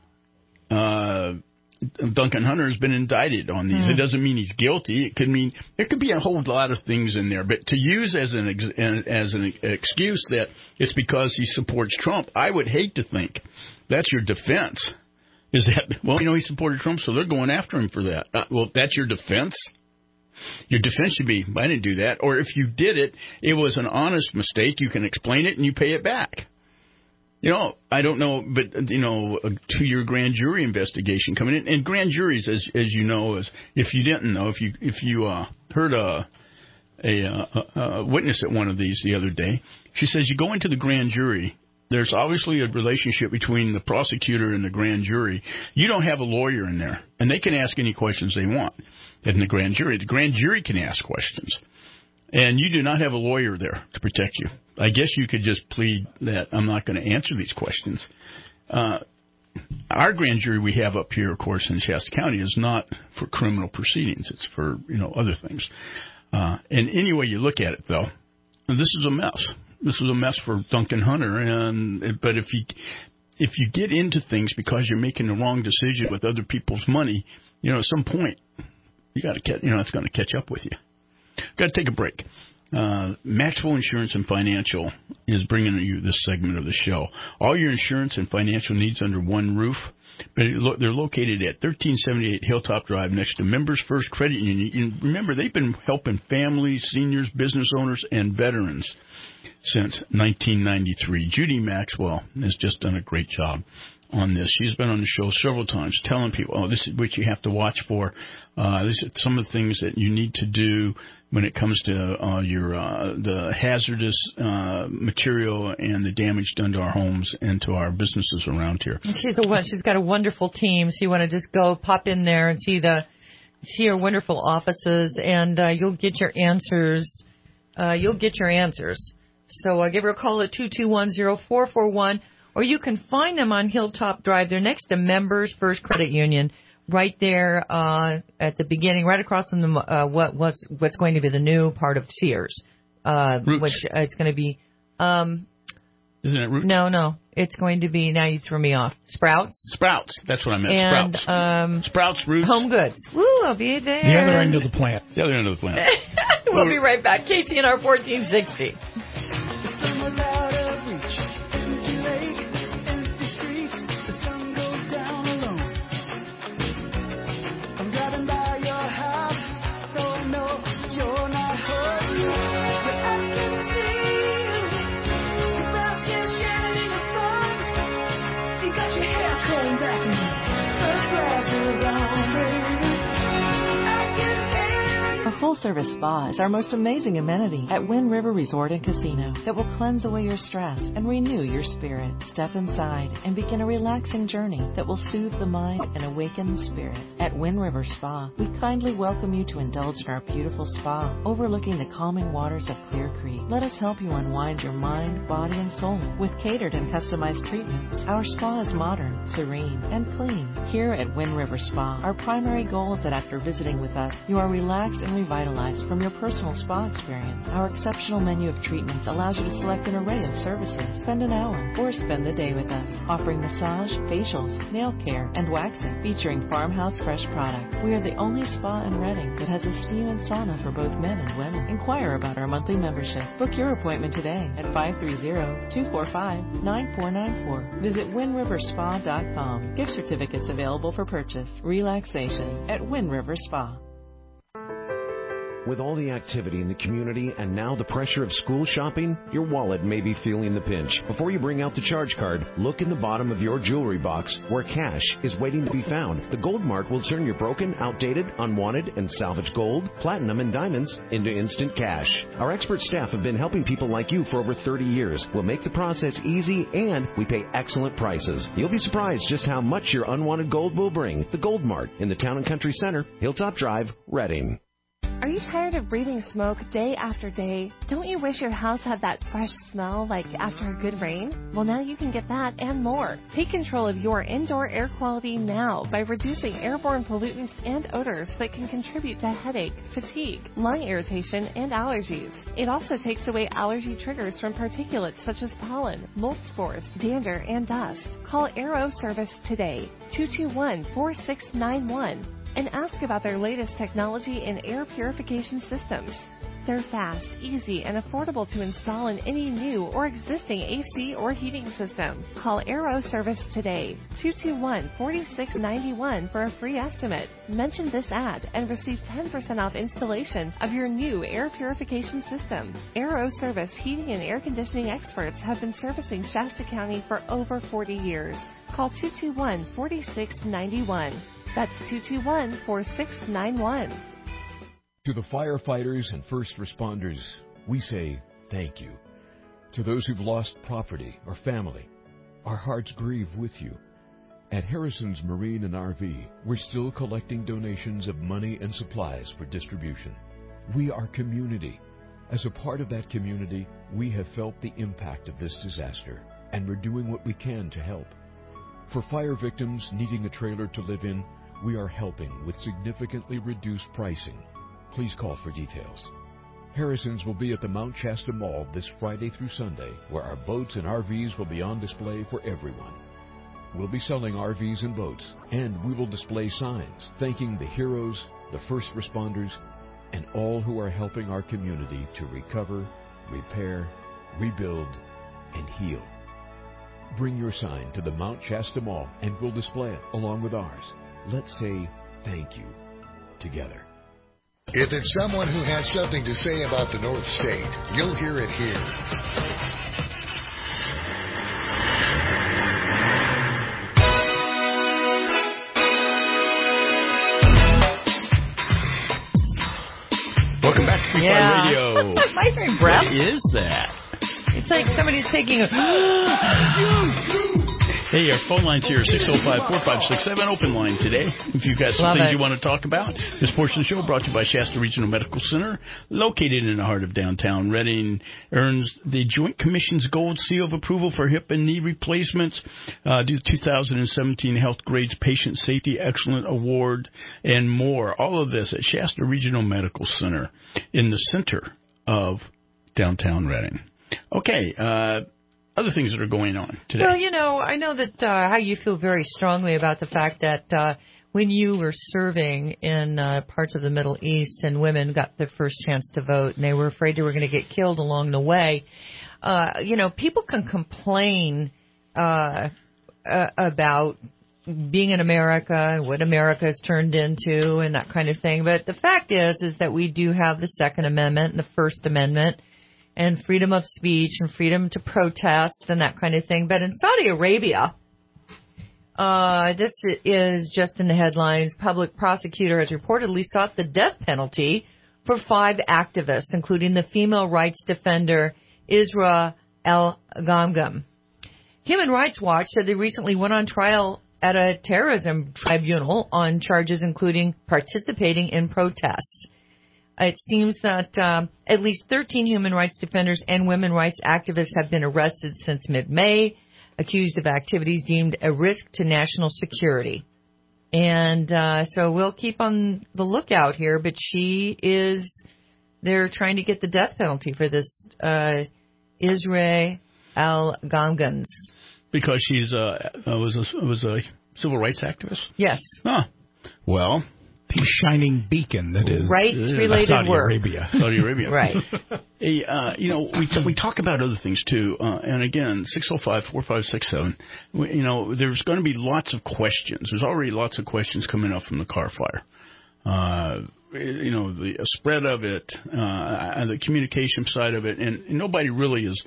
Uh, Duncan Hunter has been indicted on these. Mm. It doesn't mean he's guilty. It could mean there could be a whole lot of things in there. But to use as an ex- as an excuse that it's because he supports Trump, I would hate to think that's your defense. Is that, well, you know, he supported Trump, so they're going after him for that. Uh, well, that's your defense? Your defense should be, I didn't do that. Or if you did it, it was an honest mistake. You can explain it and you pay it back. You know, I don't know, but, you know, a two-year grand jury investigation coming in. And grand juries, as as you know, is if you didn't know, if you if you uh, heard a, a, a, a witness at one of these the other day, she says you go into the grand jury, there's obviously a relationship between the prosecutor and the grand jury. You don't have a lawyer in there, and they can ask any questions they want. In the grand jury, the grand jury can ask questions, and you do not have a lawyer there to protect you. I guess you could just plead that I'm not going to answer these questions. Uh, our grand jury we have up here, of course, in Shasta County is not for criminal proceedings. It's for, you know, other things. Uh, and any way you look at it, though, this is a mess. This was a mess for Duncan Hunter. And but if you if you get into things because you're making the wrong decision with other people's money, you know, at some point, you got to get, you know, it's going to catch up with you. Got to take a break. Uh, Maxwell Insurance and Financial is bringing you this segment of the show. All your insurance and financial needs under one roof. They're located at thirteen seventy-eight Hilltop Drive next to Members First Credit Union. And remember, they've been helping families, seniors, business owners, and veterans since nineteen ninety-three. Judy Maxwell has just done a great job on this. She's been on the show several times telling people, oh, this is what you have to watch for. Uh, this is some of the things that you need to do when it comes to uh, your uh, the hazardous uh, material and the damage done to our homes and to our businesses around here. She's a she's got a wonderful team. So you want to just go pop in there and see the see her wonderful offices, and uh, you'll get your answers. Uh, you'll get your answers. So uh, give her a call at two two one zero four four one. Or you can find them on Hilltop Drive. They're next to Members First Credit Union, right there uh, at the beginning, right across from the uh, what what's what's going to be the new part of Sears. uh, Roots. which uh, it's going to be. Um, Isn't it Roots? No, no. It's going to be, now you threw me off, Sprouts. Sprouts. That's what I meant. And, Sprouts. Um, Sprouts, Roots. Home Goods. Woo, I'll be there. The other end of the plant. The other end of the plant. We'll be right back. K C N R fourteen sixty. Full-service spa is our most amazing amenity at Wind River Resort and Casino that will cleanse away your stress and renew your spirit. Step inside and begin a relaxing journey that will soothe the mind and awaken the spirit. At Wind River Spa, we kindly welcome you to indulge in our beautiful spa overlooking the calming waters of Clear Creek. Let us help you unwind your mind, body, and soul with catered and customized treatments. Our spa is modern, serene, and clean. Here at Wind River Spa, our primary goal is that after visiting with us, you are relaxed and revitalized from your personal spa experience. Our exceptional menu of treatments allows you to select an array of services. Spend an hour or spend the day with us, offering massage, facials, nail care, and waxing, featuring Farmhouse Fresh products. We are the only spa in Redding that has a steam and sauna for both men and women. Inquire about our monthly membership. Book your appointment today at five three zero, two four five, nine four nine four. Visit wind river spa dot com. Gift certificates available for purchase. Relaxation at Wind River Spa. With all the activity in the community and now the pressure of school shopping, your wallet may be feeling the pinch. Before you bring out the charge card, look in the bottom of your jewelry box where cash is waiting to be found. The Gold Mart will turn your broken, outdated, unwanted, and salvaged gold, platinum, and diamonds into instant cash. Our expert staff have been helping people like you for over thirty years. We'll make the process easy and we pay excellent prices. You'll be surprised just how much your unwanted gold will bring. The Gold Mart in the Town and Country Center, Hilltop Drive, Redding. Are you tired of breathing smoke day after day? Don't you wish your house had that fresh smell like after a good rain? Well, now you can get that and more. Take control of your indoor air quality now by reducing airborne pollutants and odors that can contribute to headache, fatigue, lung irritation, and allergies. It also takes away allergy triggers from particulates such as pollen, mold spores, dander, and dust. Call Aero Service today, two two one, four six nine one. and ask about their latest technology in air purification systems. They're fast, easy, and affordable to install in any new or existing A C or heating system. Call Aero Service today, two two one, four six nine one for a free estimate. Mention this ad and receive ten percent off installation of your new air purification system. Aero Service heating and air conditioning experts have been servicing Shasta County for over forty years. Call two two one, four six nine one. That's two two one, four six nine one. To the firefighters and first responders, we say thank you. To those who've lost property or family, our hearts grieve with you. At Harrison's Marine and R V, we're still collecting donations of money and supplies for distribution. We are community. As a part of that community, we have felt the impact of this disaster, and we're doing what we can to help. For fire victims needing a trailer to live in, we are helping with significantly reduced pricing. Please call for details. Harrison's will be at the Mount Shasta Mall this Friday through Sunday, where our boats and R Vs will be on display for everyone. We'll be selling R Vs and boats, and we will display signs thanking the heroes, the first responders, and all who are helping our community to recover, repair, rebuild, and heal. Bring your sign to the Mount Shasta Mall, and we'll display it along with ours. Let's say thank you together. If it's someone who has something to say about the North State, you'll hear it here. Welcome back to Free Yeah. Fire Radio. My favorite breath. What is that? It's like somebody's taking a... Hey, our phone line's here, six oh five, four five six seven, open line today. If you've got some Love things it. you want to talk about. This portion of the show brought to you by Shasta Regional Medical Center, located in the heart of downtown Redding, earns the Joint Commission's Gold Seal of Approval for hip and knee replacements, uh, due to two thousand seventeen Health Grades Patient Safety Excellent Award, and more. All of this at Shasta Regional Medical Center in the center of downtown Reading. Okay, uh, other things that are going on today. Well, you know, I know that uh, how you feel very strongly about the fact that uh, when you were serving in uh, parts of the Middle East and women got their first chance to vote and they were afraid they were going to get killed along the way, uh, you know, people can complain uh, uh, about being in America and what America has turned into and that kind of thing. But the fact is, is that we do have the Second Amendment and the First Amendment and freedom of speech and freedom to protest and that kind of thing. But in Saudi Arabia, uh, this is just in the headlines. Public prosecutor has reportedly sought the death penalty for five activists, including the female rights defender Isra El-Ghamgham. Human Rights Watch said they recently went on trial at a terrorism tribunal on charges including participating in protests. It seems that um, at least thirteen human rights defenders and women rights activists have been arrested since mid-May, accused of activities deemed a risk to national security. And uh, so we'll keep on the lookout here, but she is, they're trying to get the death penalty for this uh, Isra El-Ghamgham. Because she's uh, was a, was a civil rights activist? Yes. Huh. Well, the shining beacon that is rights-related Saudi work. Arabia. Saudi Arabia. Right. Hey, uh, you know, we we talk about other things too, uh, and again, six oh five, four five six seven. You know, there's going to be lots of questions. There's already lots of questions coming up from the car fire. Uh, you know, the spread of it, uh, the communication side of it, and, and nobody really is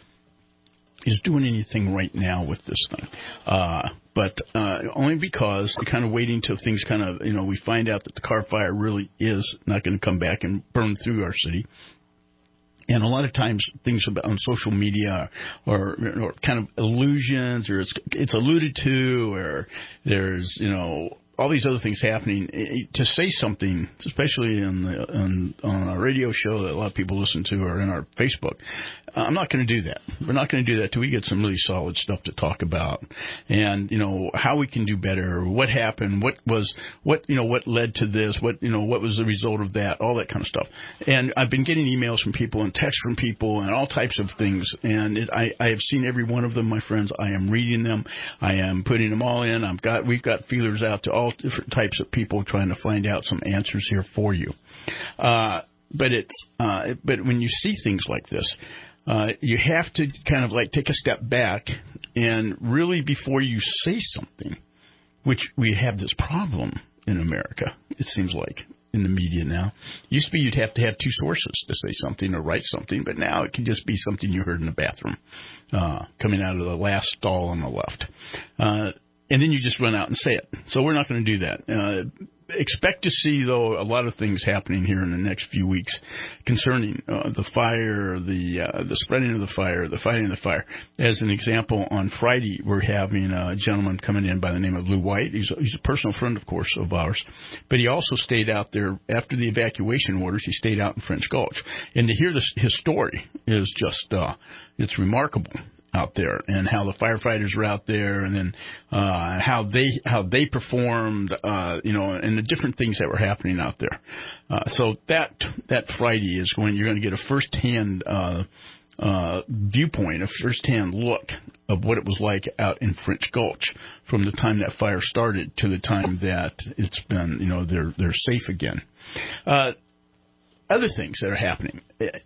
is doing anything right now with this thing. Uh, but uh, only because they're kind of waiting till things kind of, you know, we find out that the car fire really is not going to come back and burn through our city. And a lot of times things about on social media or, or kind of illusions, or it's, it's alluded to, or there's, you know, all these other things happening. To say something, especially on, the, on, on our radio show that a lot of people listen to, or in our Facebook, I'm not going to do that. We're not going to do that till we get some really solid stuff to talk about, and you know how we can do better, what happened, what was, what you know, what led to this, what you know, what was the result of that, all that kind of stuff. And I've been getting emails from people and texts from people and all types of things, and it, I, I have seen every one of them, my friends. I am reading them. I am putting them all in. I've got, we've got feelers out to all different types of people trying to find out some answers here for you. Uh, but it, uh, but when you see things like this, uh, you have to kind of like take a step back and really, before you say something, which we have this problem in America, it seems like, in the media now. Used to be you'd have to have two sources to say something or write something, but now it can just be something you heard in the bathroom, uh, coming out of the last stall on the left. Uh, and then you just run out and say it. So we're not going to do that. Uh, expect to see, though, a lot of things happening here in the next few weeks concerning uh, the fire, the uh, the spreading of the fire, the fighting of the fire. As an example, on Friday, we're having a gentleman coming in by the name of Lou White. He's a, he's a personal friend, of course, of ours. But he also stayed out there after the evacuation orders. He stayed out in French Gulch. And to hear this, his story is just, uh, it's remarkable out there, and how the firefighters were out there, and then uh, how they how they performed, uh, you know, and the different things that were happening out there. Uh, so that that Friday is when you're going to get a firsthand uh, uh, viewpoint, a firsthand look of what it was like out in French Gulch from the time that fire started to the time that it's been, you know, they're they're safe again. Uh, other things that are happening,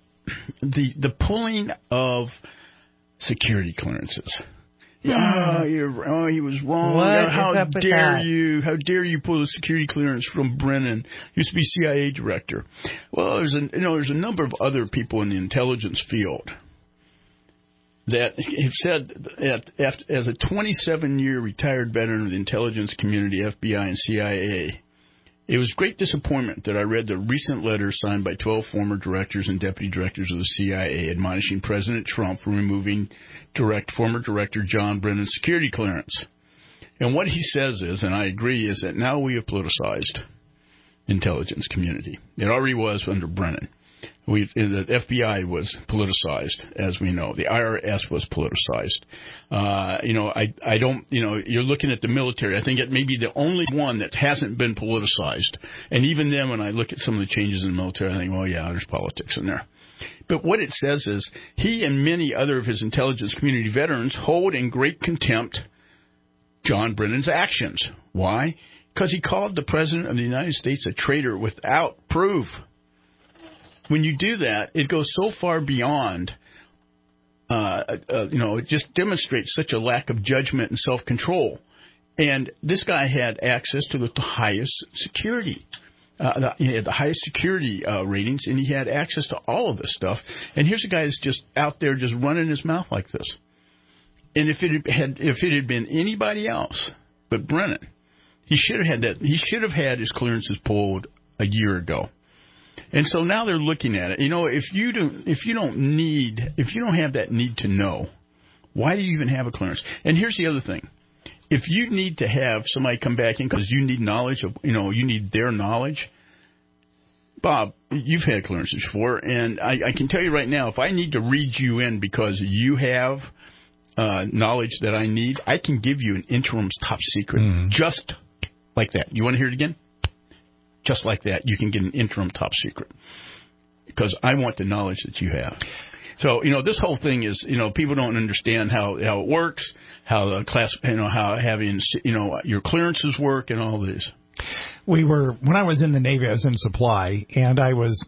the the pulling of security clearances. Yeah, oh, you're, oh, he was wrong. What how is up with dare that? you? How dare you pull the security clearance from Brennan? Used to be C I A director. Well, there's a you know there's a number of other people in the intelligence field that have said that as a twenty-seven year retired veteran of the intelligence community, F B I and C I A, it was great disappointment that I read the recent letter signed by twelve former directors and deputy directors of the C I A admonishing President Trump for removing direct former director John Brennan's security clearance. And what he says is, and I agree, is that now we have politicized the intelligence community. It already was under Brennan. We've, the F B I was politicized, as we know. The I R S was politicized. Uh, you know, I, I don't, you know, you're looking at the military. I think it may be the only one that hasn't been politicized. And even then, when I look at some of the changes in the military, I think, well, yeah, there's politics in there. But what it says is he and many other of his intelligence community veterans hold in great contempt John Brennan's actions. Why? Because he called the President of the United States a traitor without proof. When you do that, it goes so far beyond, uh, uh, you know, it just demonstrates such a lack of judgment and self-control. And this guy had access to the highest security. Uh, the, he had the highest security uh, ratings, and he had access to all of this stuff. And here's a guy that's just out there just running his mouth like this. And if it had if it had been anybody else but Brennan, he should have had that. He should have had his clearances pulled a year ago. And so now they're looking at it. You know, if you don't if you don't need if you don't have that need to know, why do you even have a clearance? And here's the other thing. If you need to have somebody come back in because you need knowledge of, you know, you need their knowledge, Bob, you've had clearances before, and I, I can tell you right now, if I need to read you in because you have uh, knowledge that I need, I can give you an interim top secret mm. just like that. You want to hear it again? Just like that, you can get an interim top secret because I want the knowledge that you have. So, you know, this whole thing is, you know, people don't understand how, how it works, how the class, you know, how having, you know, your clearances work and all this. We were, when I was in the Navy, I was in supply, and I was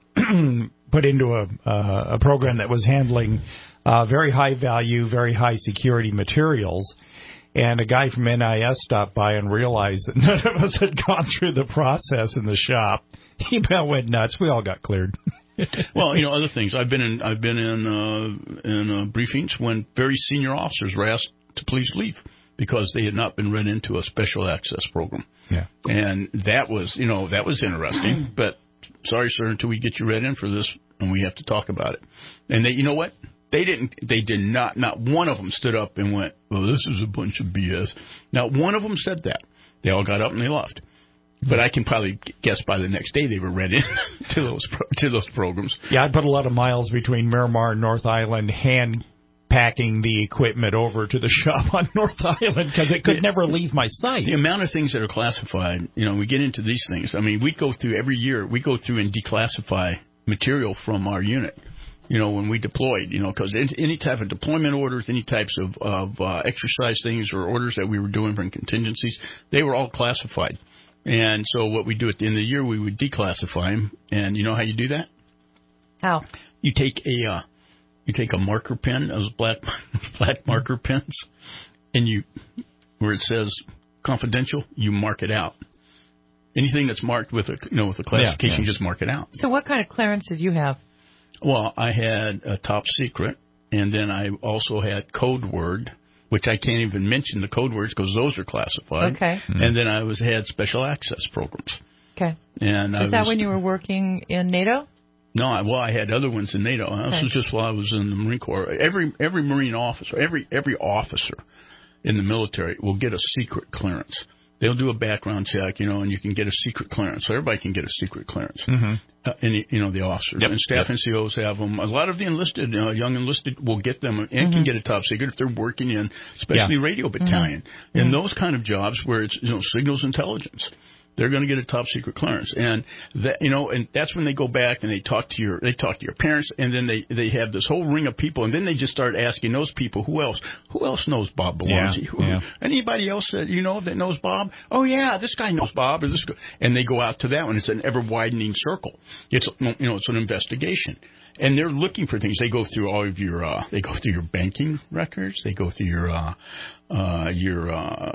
put into a, uh, a program that was handling uh, very high value, very high security materials. And a guy from N I S stopped by and realized that none of us had gone through the process in the shop. He about went nuts. We all got cleared. Well, you know, other things. I've been in I've been in uh, in uh, briefings when very senior officers were asked to please leave because they had not been read into a special access program. Yeah, and that was you know that was interesting. But sorry, sir, until we get you read in for this, and we have to talk about it. And they, you know what? They didn't. They did not. Not one of them stood up and went, "Well, this is a bunch of B S." Not one of them said that. They all got up and they left. But I can probably guess by the next day they were read in to those pro- to those programs. Yeah, I put a lot of miles between Miramar and North Island, hand packing the equipment over to the shop on North Island because it could never leave my sight. The amount of things that are classified, you know, we get into these things. I mean, we go through every year. We go through and declassify material from our unit. You know, when we deployed, you know, because any type of deployment orders, any types of, of uh, exercise things or orders that we were doing from contingencies, they were all classified. And so what we do at the end of the year, we would declassify them. And you know how you do that? How? You take a uh, you take a marker pen, those black black marker pens, and you where it says confidential, you mark it out. Anything that's marked with a you know with a classification, yeah, yeah. you just mark it out. So what kind of clearance did you have? Well, I had a top secret, and then I also had code word, which I can't even mention the code words because those are classified. Okay. Mm-hmm. And then I was had special access programs. Okay. And Is I that was, when you were working in NATO? No, I, well, I had other ones in NATO. Okay. This was just while I was in the Marine Corps. Every every Marine officer, every every officer in the military will get a secret clearance. They'll do a background check, you know, and you can get a secret clearance. So everybody can get a secret clearance. Mm-hmm. Uh, and, you know, the officers. Yep. And staff yep. N C Os have them. A lot of the enlisted, uh, young enlisted will get them and mm-hmm. can get a top secret if they're working in, especially yeah. radio battalion. Mm-hmm. And mm-hmm. those kind of jobs where it's, you know, signals intelligence. They're going to get a top secret clearance, and that you know, and that's when they go back and they talk to your they talk to your parents, and then they they have this whole ring of people, and then they just start asking those people who else who else knows Bob Belangi, yeah, who, yeah. anybody else that you know that knows Bob? Oh yeah, this guy knows Bob, or this guy, and they go out to that one. It's an ever widening circle. It's you know it's an investigation. And they're looking for things. They go through all of your, uh, they go through your banking records. They go through your, uh, uh, your, uh,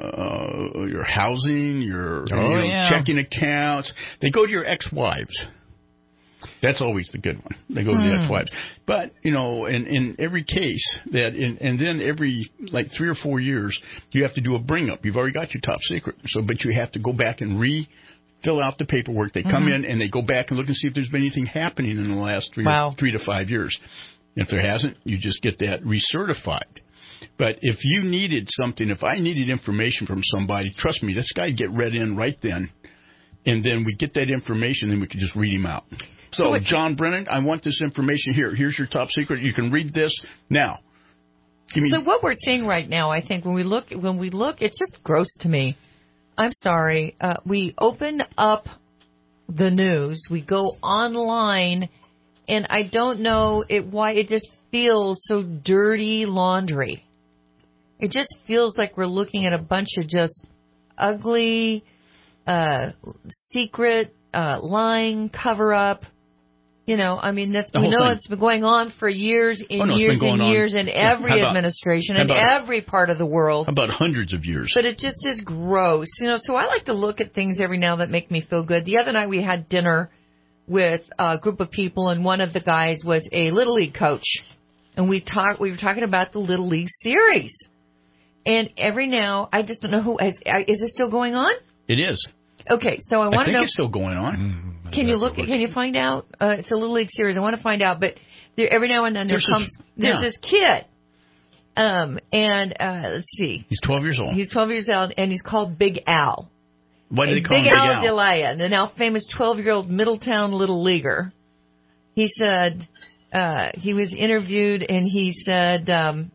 uh, your housing, your, oh, your yeah. checking accounts. They go to your ex-wives. That's always the good one. They go to hmm. the ex-wives. But, you know, in, in every case that, in, and then every, like three or four years, you have to do a bring-up. You've already got your top secret. So, but you have to go back and re- fill out the paperwork. They come mm-hmm. in and they go back and look and see if there's been anything happening in the last three, wow. or, three to five years. If there hasn't, you just get that recertified. But if you needed something, if I needed information from somebody, trust me, this guy would get read in right then. And then we get that information, then we could just read him out. So, so John Brennan, I want this information here. Here's your top secret. You can read this now. Give me. So what we're seeing right now, I think, when we look, when we look, it's just gross to me. I'm sorry. Uh, we open up the news. We go online, And I don't know it why it just feels so dirty laundry. It just feels like we're looking at a bunch of just ugly, uh, secret, uh, lying, cover-up. You know, I mean, that's, we know thing. It's been going on for years and oh, no, years and years in every about, administration and every part of the world. About hundreds of years. But it just is gross. You know, so I like to look at things every now that make me feel good. The other night we had dinner with a group of people, and one of the guys was a Little League coach. And we talked, we were talking about the Little League series. And every now, I just don't know who, is, is this still going on? It is. Okay, so I want to know. I think it's still going on. Can you look? Can you find out? Uh, it's a Little League series. I want to find out, but there, every now and then there there's comes this, there's yeah. this kid, um, and uh, let's see. He's twelve years old. He's twelve years old, and he's called Big Al. Why do they call Big him Big Al? Al? Delia, the now famous twelve-year-old Middletown Little Leaguer. He said uh, he was interviewed, and he said. Um,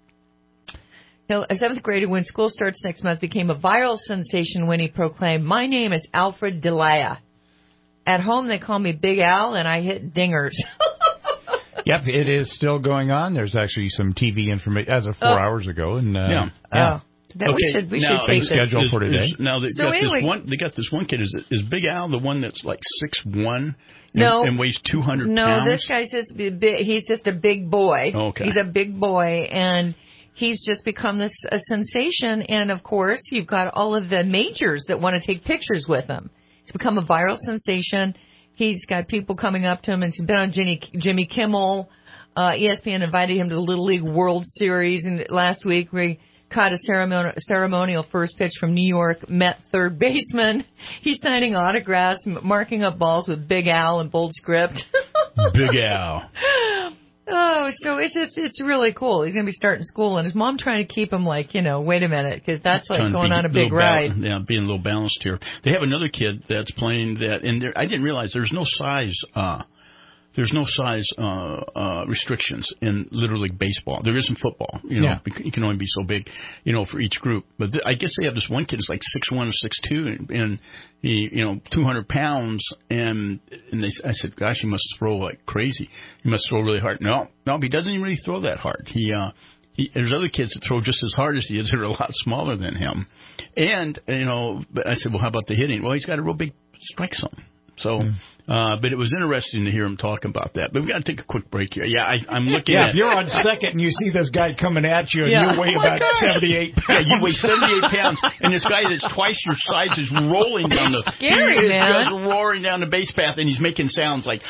A seventh grader, when school starts next month, became a viral sensation when he proclaimed, "My name is Alfred Delia. At home, they call me Big Al, and I hit dingers." Yep, it is still going on. There's actually some T V information as of four oh. hours ago, and uh, yeah, yeah. Oh. That okay. we should we now, should take schedule for today. Is, now they so got anyway. this one. They got this one kid. Is is Big Al the one that's like six one? No, and, and weighs two hundred no, pounds. No, this guy's just big. He's just a big boy. Okay, he's a big boy, and he's just become this a sensation. And of course, you've got all of the majors that want to take pictures with him. He's become a viral sensation. He's got people coming up to him, and he's been on Jimmy, Jimmy Kimmel. Uh, E S P N invited him to the Little League World Series, and last week we caught a ceremonial, ceremonial first pitch from New York Met third baseman. He's signing autographs, marking up balls with Big Al in bold script. Big Al. Oh, so it's just, it's really cool. He's going to be starting school, and his mom trying to keep him like, you know, wait a minute, because that's like going be, on a big ride. Ba- yeah, being a little balanced here. They have another kid that's playing that, and there, I didn't realize there's no size, uh, there's no size uh, uh, restrictions in Little League baseball. There is in football. You know, yeah. You can only be so big, you know, for each group. But th- I guess they have this one kid who's like six one or six two, and, and he, you know, two hundred pounds. And and they, I said, gosh, he must throw like crazy. He must throw really hard. No, no, he doesn't even really throw that hard. He, uh, he, there's other kids that throw just as hard as he is that are a lot smaller than him. And you know, but I said, well, how about the hitting? Well, he's got a real big strike zone. So, uh, but it was interesting to hear him talk about that. But we got to take a quick break here. Yeah, I, I'm looking yeah, at. Yeah, if you're on second and you see this guy coming at you and yeah. you weigh oh about God. seventy-eight pounds. Yeah, you weigh seventy-eight pounds, and this guy that's twice your size is rolling down the. Scary, he is man. just roaring down the base path, and he's making sounds like.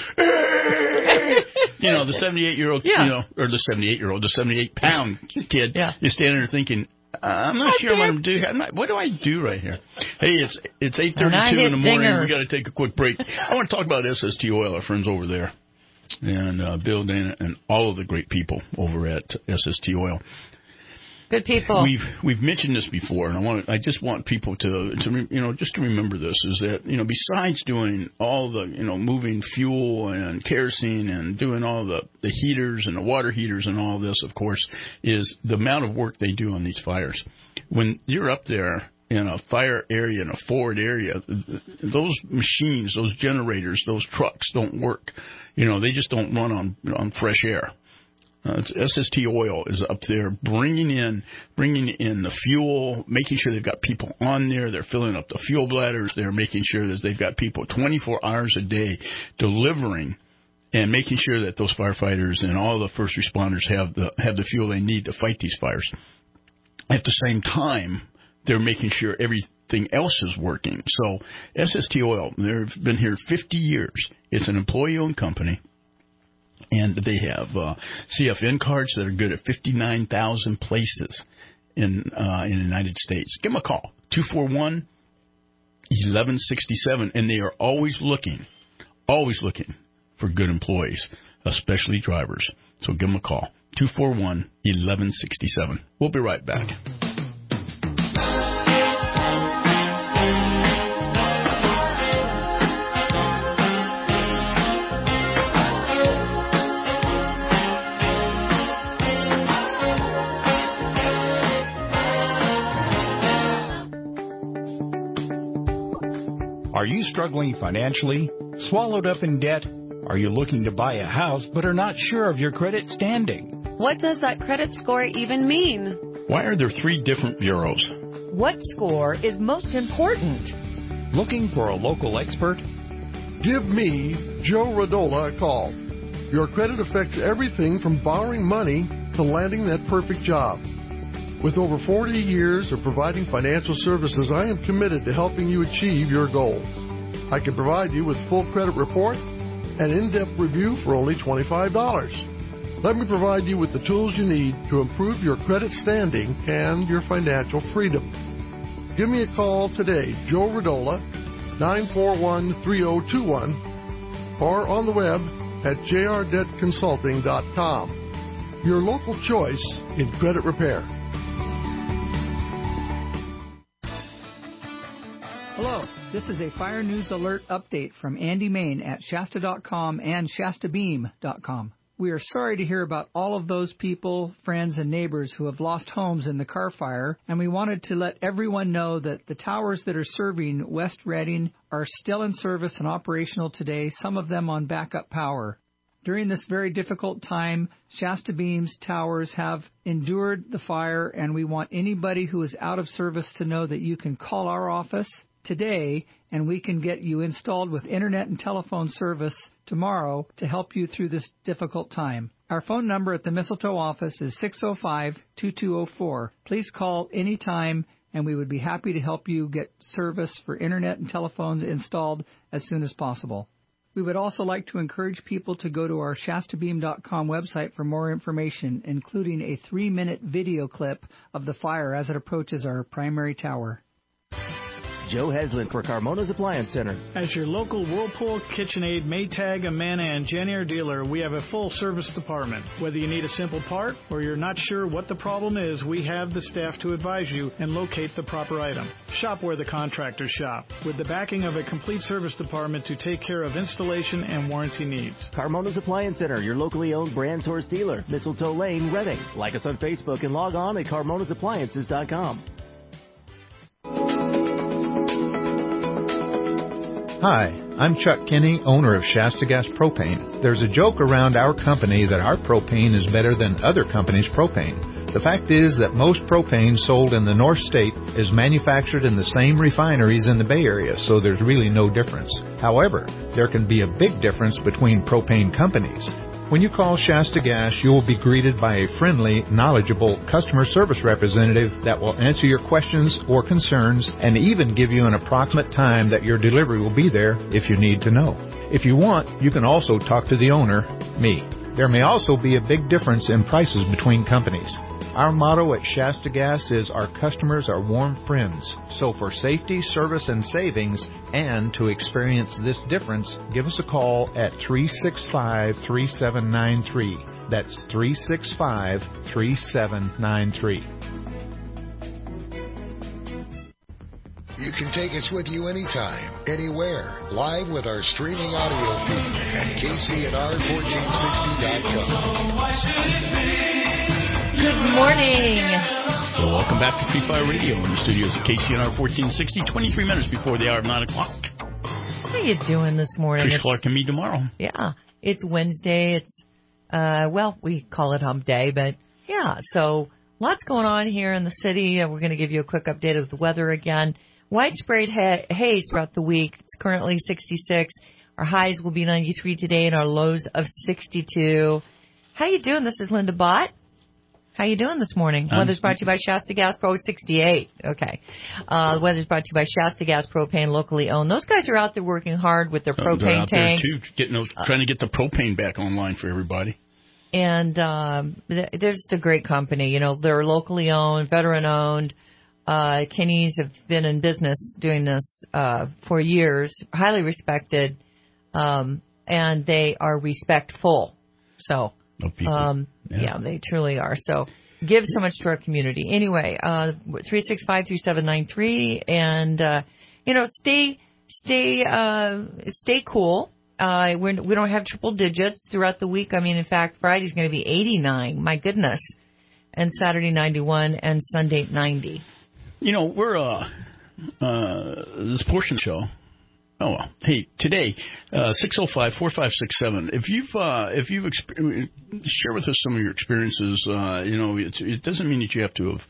You know, the seventy-eight-year-old, yeah. you know, or the seventy-eight-year-old, the seventy-eight-pound kid yeah. is standing there thinking. I'm not sure what I'm doing. What do I do right here? Hey, it's it's eight thirty-two in the morning. Dingers. We got to take a quick break. I want to talk about S S T Oil, our friends over there, and uh, Bill, Dana, and all of the great people over at S S T Oil. Good people. We've we've mentioned this before, and I want I just want people to to you know just to remember this is that you know besides doing all the you know moving fuel and kerosene and doing all the the heaters and the water heaters and all this, of course, is the amount of work they do on these fires. When you're up there in a fire area, in a forward area, those machines, those generators, those trucks don't work. You know, they just don't run on on fresh air. Uh, S S T Oil is up there bringing in bringing in the fuel, making sure they've got people on there. They're filling up the fuel bladders. They're making sure that they've got people twenty-four hours a day delivering and making sure that those firefighters and all the first responders have the have the fuel they need to fight these fires. At the same time, they're making sure everything else is working. So S S T Oil, they've been here fifty years. It's an employee-owned company. And they have uh, C F N cards that are good at fifty-nine thousand places in uh, in the United States. Give them a call, two four one, one one six seven. And they are always looking, always looking for good employees, especially drivers. So give them a call, two four one, one one six seven. We'll be right back. Are you struggling financially? Swallowed up in debt? Are you looking to buy a house but are not sure of your credit standing? What does that credit score even mean? Why are there three different bureaus? What score is most important? Looking for a local expert? Give me, Joe Radola, a call. Your credit affects everything from borrowing money to landing that perfect job. With over forty years of providing financial services, I am committed to helping you achieve your goals. I can provide you with full credit report and in-depth review for only twenty-five dollars. Let me provide you with the tools you need to improve your credit standing and your financial freedom. Give me a call today, Joe Radola, nine four one, three oh two one, or on the web at j r debt consulting dot com. Your local choice in credit repair. Hello, this is a Fire News Alert update from Andy Main at Shasta dot com and Shasta Beam dot com. We are sorry to hear about all of those people, friends, and neighbors who have lost homes in the Carr Fire, and we wanted to let everyone know that the towers that are serving West Reading are still in service and operational today, some of them on backup power. During this very difficult time, Shasta Beam's towers have endured the fire, and we want anybody who is out of service to know that you can call our office today, and we can get you installed with internet and telephone service tomorrow to help you through this difficult time. Our phone number at the Mistletoe office is six oh five, two two oh four. Please call anytime, and we would be happy to help you get service for internet and telephones installed as soon as possible. We would also like to encourage people to go to our Shasta Beam dot com website for more information, including a three-minute video clip of the fire as it approaches our primary tower. Joe Heslin for Carmona's Appliance Center. As your local Whirlpool, KitchenAid, Maytag, Amana, and Jennier dealer, we have a full service department. Whether you need a simple part or you're not sure what the problem is, we have the staff to advise you and locate the proper item. Shop where the contractors shop, with the backing of a complete service department to take care of installation and warranty needs. Carmona's Appliance Center, your locally owned brand source dealer, Mistletoe Lane, Reading. Like us on Facebook and log on at carmonas appliances dot com. Hi, I'm Chuck Kinney, owner of Shasta Gas Propane. There's a joke around our company that our propane is better than other companies' propane. The fact is that most propane sold in the North State is manufactured in the same refineries in the Bay Area, so there's really no difference. However, there can be a big difference between propane companies. When you call Shasta Gas, you will be greeted by a friendly, knowledgeable customer service representative that will answer your questions or concerns and even give you an approximate time that your delivery will be there if you need to know. If you want, you can also talk to the owner, me. There may also be a big difference in prices between companies. Our motto at Shasta Gas is our customers are warm friends. So for safety, service, and savings, and to experience this difference, give us a call at three six five, three seven nine three. That's three six five, three seven nine three. You can take us with you anytime, anywhere, live with our streaming audio feed at K C N R fourteen sixty dot com. Good morning. So welcome back to Free Fire Radio in the studios of K C N R fourteen sixty, twenty-three minutes before the hour of nine o'clock. How you doing this morning? Trish Clark and me tomorrow. Yeah, it's Wednesday. It's, uh, well, we call it hump day, but yeah, so lots going on here in the city. We're going to give you a quick update of the weather again. Widespread ha- haze throughout the week. It's currently sixty-six. Our highs will be ninety-three today and our lows of sixty-two. How you doing? This is Linda Bott. How you doing this morning? Um, weather's brought to you by Shasta Gas Pro sixty-eight. Okay. Uh, the weather's brought to you by Shasta Gas Propane, locally owned. Those guys are out there working hard with their propane they're out tank. There too, getting those, uh, trying to get the propane back online for everybody. And um, they're just a great company. You know, they're locally owned, veteran owned. Uh, Kenny's have been in business doing this uh, for years, highly respected, um, and they are respectful. So. Um, yeah. yeah, they truly are. So give so much to our community. Anyway, uh, three six five, three seven nine three. And, uh, you know, stay, stay, uh, stay cool. Uh, we're, we don't have triple digits throughout the week. I mean, in fact, Friday's going to be eighty-nine. My goodness. And Saturday ninety-one and Sunday ninety. You know, we're, uh, uh, this portion show. Oh well. Hey, today, uh, six oh five, four five six seven. If you've uh, if you've exper- share with us some of your experiences. Uh, you know, it's, it doesn't mean that you have to have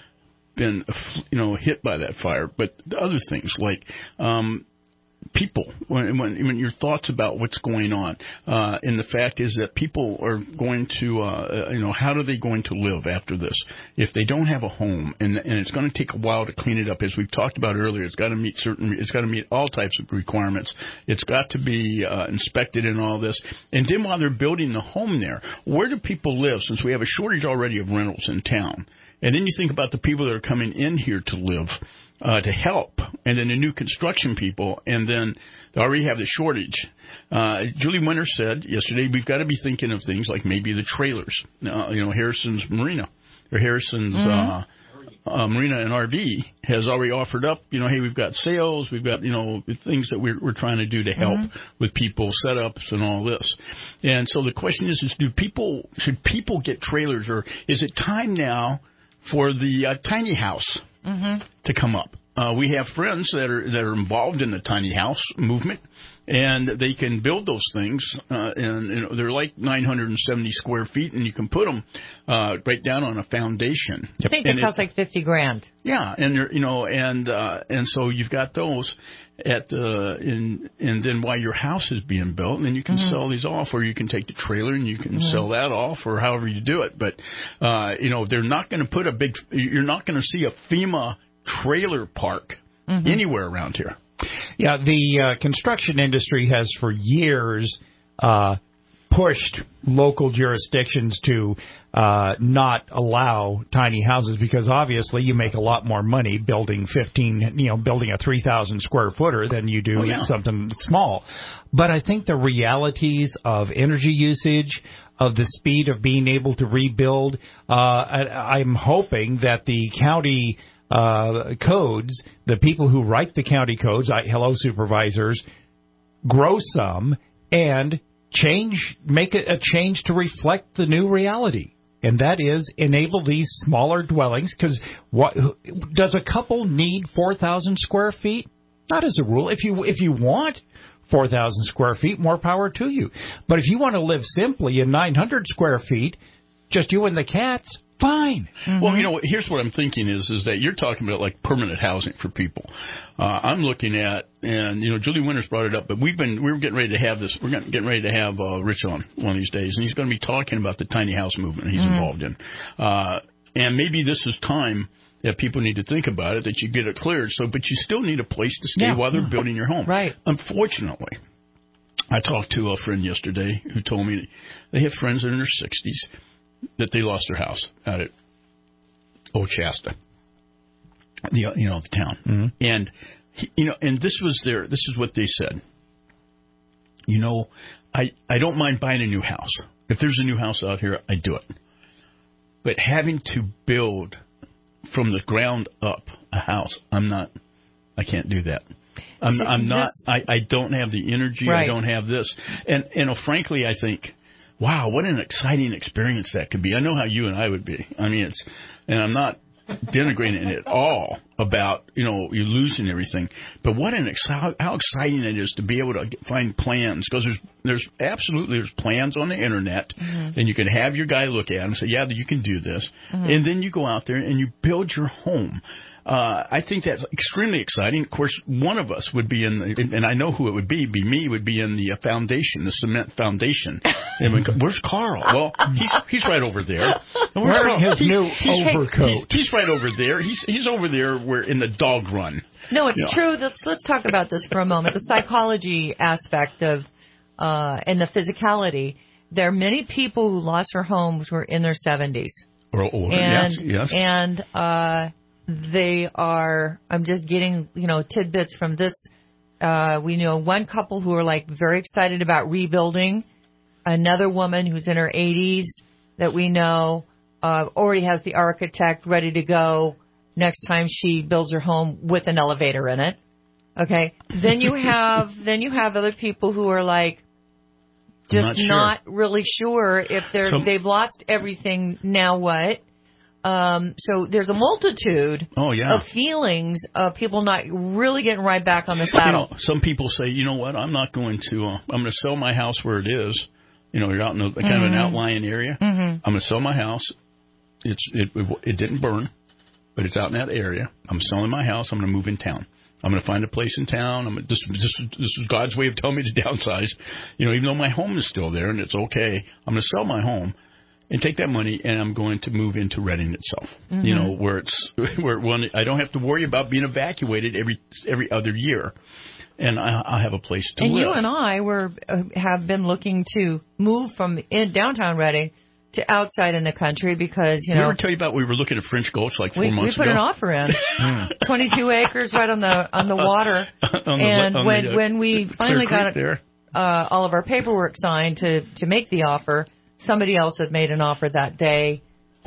been, you know, hit by that fire, but the other things like um, people, when, when when your thoughts about what's going on, uh, and the fact is that people are going to, uh, you know, how are they going to live after this if they don't have a home, and and it's going to take a while to clean it up, as we've talked about earlier. It's got to meet certain, it's got to meet all types of requirements. It's got to be uh, inspected and all this. And then while they're building the home there, where do people live? Since we have a shortage already of rentals in town, and then you think about the people that are coming in here to live. Uh, to help, and then the new construction people, and then they already have the shortage. Uh, Julie Winter said yesterday, we've got to be thinking of things like maybe the trailers. Uh, you know, Harrison's Marina, or Harrison's mm-hmm. uh, uh, Marina and R V has already offered up, you know, hey, we've got sales, we've got, you know, things that we're, we're trying to do to help mm-hmm. with people, setups and all this. And so the question is, is do people, should people get trailers, or is it time now for the uh, tiny house? Mm-hmm. To come up. Uh, we have friends that are that are involved in the tiny house movement, and they can build those things, uh, and you know, they're like nine hundred seventy square feet, and you can put them uh, right down on a foundation. I think and it costs like fifty grand. Yeah, and you know, and uh, and so you've got those at uh, in and then while your house is being built, and then you can mm-hmm. sell these off, or you can take the trailer and you can mm-hmm. sell that off, or however you do it. But uh, you know, they're not going to put a big. You're not going to see a FEMA trailer park mm-hmm. anywhere around here. Yeah, the uh, construction industry has for years uh, pushed local jurisdictions to uh, not allow tiny houses, because obviously you make a lot more money building fifteen, you know, building a three thousand square footer than you do oh, yeah. something small. But I think the realities of energy usage, of the speed of being able to rebuild, uh, I, I'm hoping that the county Uh, codes, the people who write the county codes, I, hello supervisors, grow some and change, make a, a change to reflect the new reality. And that is enable these smaller dwellings, because what does a couple need four thousand square feet? Not as a rule. If you if you want four thousand square feet, more power to you. But if you want to live simply in nine hundred square feet, just you and the cats, fine. Mm-hmm. Well, you know, here's what I'm thinking is is that you're talking about like permanent housing for people. Uh, I'm looking at, and you know, Julie Winters brought it up, but we've been we're getting ready to have this. We're getting ready to have uh, Rich on one of these days, and he's going to be talking about the tiny house movement he's mm-hmm. involved in. Uh, and maybe this is time that people need to think about it, that you get it cleared. So, but you still need a place to stay yeah. while they're building your home. Right. Unfortunately, I talked to a friend yesterday who told me they have friends that are in their sixties. That they lost their house out at Old Shasta, the you know the town, mm-hmm. and he, you know, and this was their this is what they said. You know, I I don't mind buying a new house. If there's a new house out here, I do it. But having to build from the ground up a house, I'm not. I can't do that. I'm, I'm not. I, I don't have the energy. Right. I don't have this. And you know, frankly, I think. Wow, what an exciting experience that could be. I know how you and I would be. I mean, it's, and I'm not denigrating it at all about, you know, you losing everything. But what an, how, how exciting it is to be able to get, find plans. Because there's, there's absolutely, there's plans on the internet. Mm-hmm. And you can have your guy look at them and say, yeah, you can do this. Mm-hmm. And then you go out there and you build your home. Uh, I think that's extremely exciting. Of course, one of us would be in, the, and I know who it would be, be me, would be in the foundation, the cement foundation. And we, where's Carl? Well, he's he's right over there. Wearing his he's, new he's, overcoat. He's, he's right over there. He's he's over there where in the dog run. No, it's you know. true. Let's let's talk about this for a moment. The psychology aspect of uh, and the physicality. There are many people who lost their homes who are in their seventies or older. And, yes, yes. And uh, they are. I'm just getting you know tidbits from this. Uh, we know one couple who are like very excited about rebuilding. Another woman who's in her eighties that we know uh, already has the architect ready to go next time she builds her home with an elevator in it. Okay. Then you have then you have other people who are like just not, sure. not really sure if they're so, they've lost everything. Now what? Um, so there's a multitude oh, yeah. of feelings of people not really getting right back on the saddle. You know, some people say, you know what, I'm not going to, uh, I'm going to sell my house where it is. You know, you're out in a, kind mm-hmm. of an outlying area. Mm-hmm. I'm going to sell my house. It's it, it it didn't burn, but it's out in that area. I'm selling my house. I'm going to move in town. I'm going to find a place in town. I'm this this this is God's way of telling me to downsize. You know, even though my home is still there and it's okay, I'm going to sell my home and take that money, and I'm going to move into Redding itself. Mm-hmm. You know, where it's where one I don't have to worry about being evacuated every every other year, and I, I have a place to and live. And you and I were uh, have been looking to move from in downtown Redding to outside in the country because you know. We ever tell you about we were looking at French Gulch like four we, months ago? We put ago? an offer in, twenty-two acres right on the on the water, on the, and on when the, uh, when we finally got there. Uh, all of our paperwork signed to to make the offer. Somebody else had made an offer that day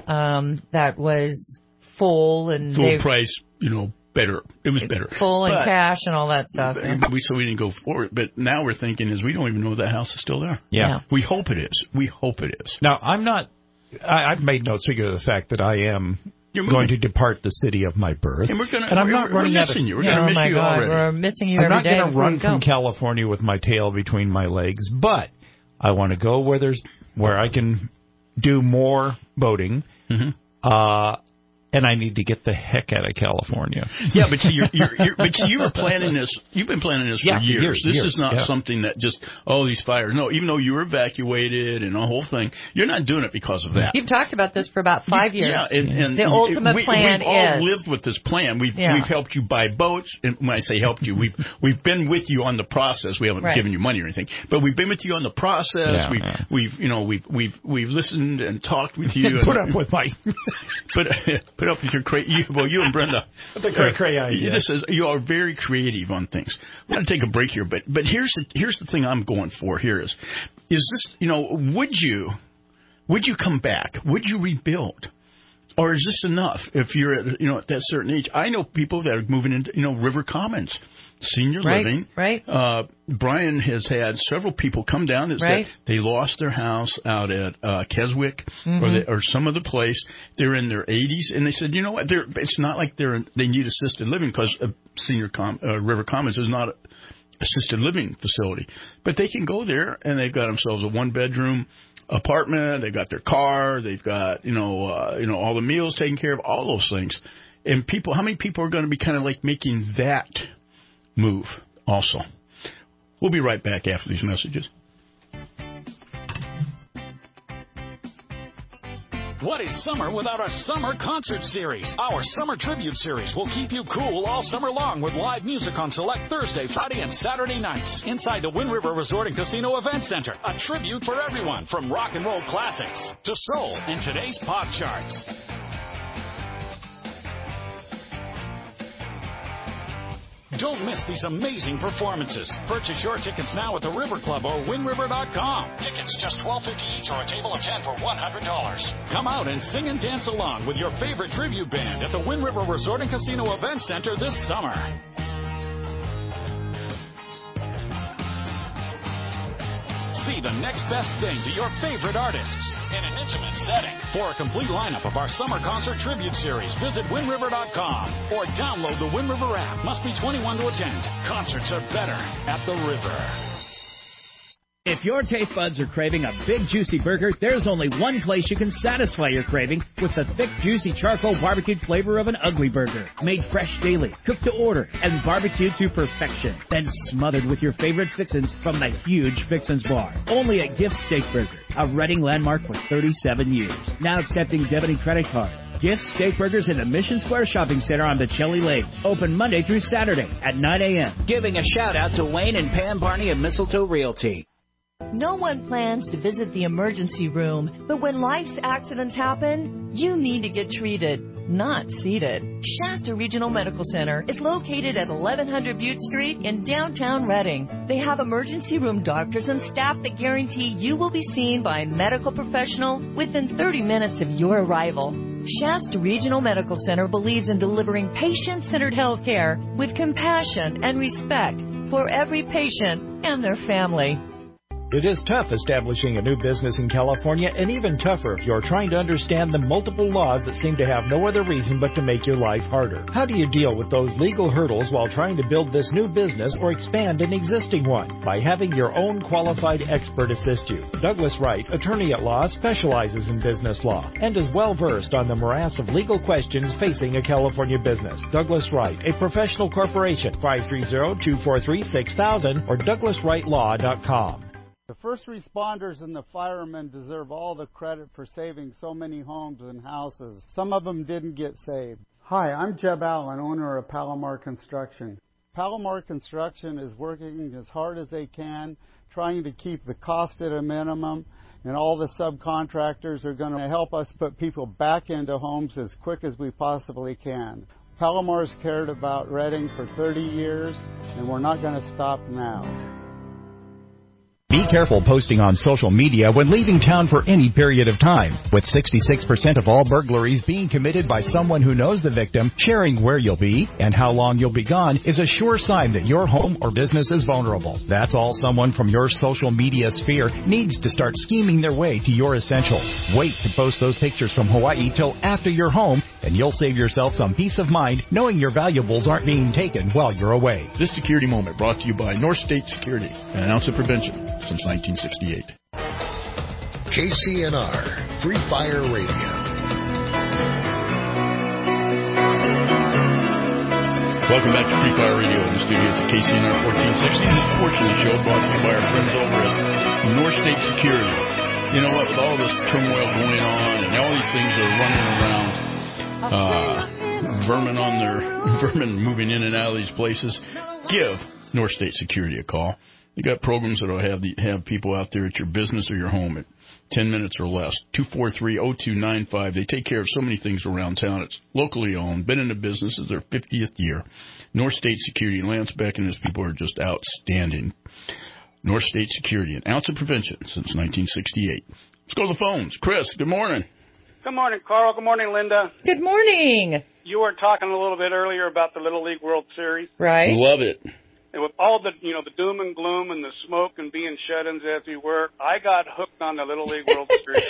um, that was full and full price, you know, better. It was better. Full and but, cash and all that stuff. Yeah. We so we didn't go for it. But now we're thinking is we don't even know if that house is still there. Yeah. yeah. We hope it is. We hope it is. Now, I'm not, I, I've made no secret of the fact that I am going to depart the city of my birth. And we're going to, and I'm we're, not we're running missing out of, you. We're yeah, going to oh miss my you God, already. We're missing you I'm every not day. going to run from go. California with my tail between my legs, but I want to go where there's, where I can do more boating. Mm-hmm. Uh, and I need to get the heck out of California. Yeah, but see, you're, you're, you're, but see, you were planning this. You've been planning this for yeah, years. years. This years, is not yeah. something that just oh these fires. No, even though you were evacuated and the whole thing, you're not doing it because of that. You've talked about this for about five years. Yeah, and, and the ultimate we, plan we've all is lived with this plan. We've yeah. we've helped you buy boats, and when I say helped you, we've we've been with you on the process. We haven't right. given you money or anything, but we've been with you on the process. Yeah, we've yeah. we've you know we've we've we've listened and talked with you. And put and, up with my put put up with your crazy. Well, you and Brenda. The cray cray idea. This is you are very creative on things. I'm going to take a break here, but but here's the, here's the thing I'm going for. Here is is this you know would you would you come back? Would you rebuild? Or is this enough if you're at, you know, at that certain age? I know people that are moving into, you know, River Commons, senior right, living. Right. Uh, Brian has had several people come down that right. they lost their house out at uh, Keswick mm-hmm. or, they, or some other place. They're in their eighties, and they said, you know what? They're, it's not like they're they need assisted living because uh, senior com, uh, River Commons is not an assisted living facility. But they can go there, and they've got themselves a one-bedroom apartment, they've got their car, they've got, you know, uh, you know, all the meals taken care of, all those things. And people, how many people are going to be kind of like making that move also? We'll be right back after these messages. What is summer without a summer concert series? Our Summer Tribute Series will keep you cool all summer long with live music on select Thursday, Friday, and Saturday nights inside the Wind River Resort and Casino Event Center. A tribute for everyone from rock and roll classics to soul and today's pop charts. Don't miss these amazing performances. Purchase your tickets now at the River Club or Wind River dot com. Tickets just twelve fifty each or a table of ten for one hundred dollars. Come out and sing and dance along with your favorite tribute band at the Wind River Resort and Casino Event Center this summer. See the next best thing to your favorite artists in an intimate setting. For a complete lineup of our summer concert tribute series, visit Wind River dot com or download the Wind River app. Must be twenty-one to attend. Concerts are better at the River. If your taste buds are craving a big, juicy burger, there's only one place you can satisfy your craving with the thick, juicy charcoal barbecued flavor of an Ugly Burger. Made fresh daily, cooked to order, and barbecued to perfection. Then smothered with your favorite fixins from the huge Fixins Bar. Only at Gift Steak Burger, a Redding landmark for thirty-seven years. Now accepting debit and credit cards. Gift Steak Burgers in the Mission Square Shopping Center on Bocelli Lane. Open Monday through Saturday at nine a.m. Giving a shout out to Wayne and Pam Barney of Mistletoe Realty. No one plans to visit the emergency room, but when life's accidents happen, you need to get treated, not seated. Shasta Regional Medical Center is located at eleven hundred Butte Street in downtown Redding. They have emergency room doctors and staff that guarantee you will be seen by a medical professional within thirty minutes of your arrival. Shasta Regional Medical Center believes in delivering patient-centered health care with compassion and respect for every patient and their family. It is tough establishing a new business in California, and even tougher if you're trying to understand the multiple laws that seem to have no other reason but to make your life harder. How do you deal with those legal hurdles while trying to build this new business or expand an existing one? By having your own qualified expert assist you. Douglas Wright, attorney at law, specializes in business law and is well versed on the morass of legal questions facing a California business. Douglas Wright, a professional corporation, five three zero, two four three, six thousand or douglas wright law dot com. The first responders and the firemen deserve all the credit for saving so many homes and houses. Some of them didn't get saved. Hi, I'm Jeb Allen, owner of Palomar Construction. Palomar Construction is working as hard as they can, trying to keep the cost at a minimum, and all the subcontractors are going to help us put people back into homes as quick as we possibly can. Palomar's cared about Redding for thirty years, and we're not going to stop now. Be careful posting on social media when leaving town for any period of time. With sixty-six percent of all burglaries being committed by someone who knows the victim, sharing where you'll be and how long you'll be gone is a sure sign that your home or business is vulnerable. That's all someone from your social media sphere needs to start scheming their way to your essentials. Wait to post those pictures from Hawaii till after you're home, and you'll save yourself some peace of mind knowing your valuables aren't being taken while you're away. This security moment brought to you by North State Security, an ounce of prevention since nineteen sixty-eight. K C N R, Free Fire Radio. Welcome back to Free Fire Radio in the studios at K C N R fourteen sixty. This portion of the show brought to you by our friends over at North State Security. You know what, with all this turmoil going on and all these things are running around, uh, vermin on their, vermin moving in and out of these places, give North State Security a call. You got programs that will have the, have people out there at your business or your home at ten minutes or less. two four three, oh two nine five. They take care of so many things around town. It's locally owned. Been in the business. It's their fiftieth year. North State Security. Lance Beck and his people are just outstanding. North State Security. An ounce of prevention since nineteen sixty-eight. Let's go to the phones. Chris, good morning. Good morning, Carl. Good morning, Linda. Good morning. You were talking a little bit earlier about the Little League World Series. Right. Love it. And with all the, you know, the doom and gloom and the smoke and being shut-ins as we were, I got hooked on the Little League World Series.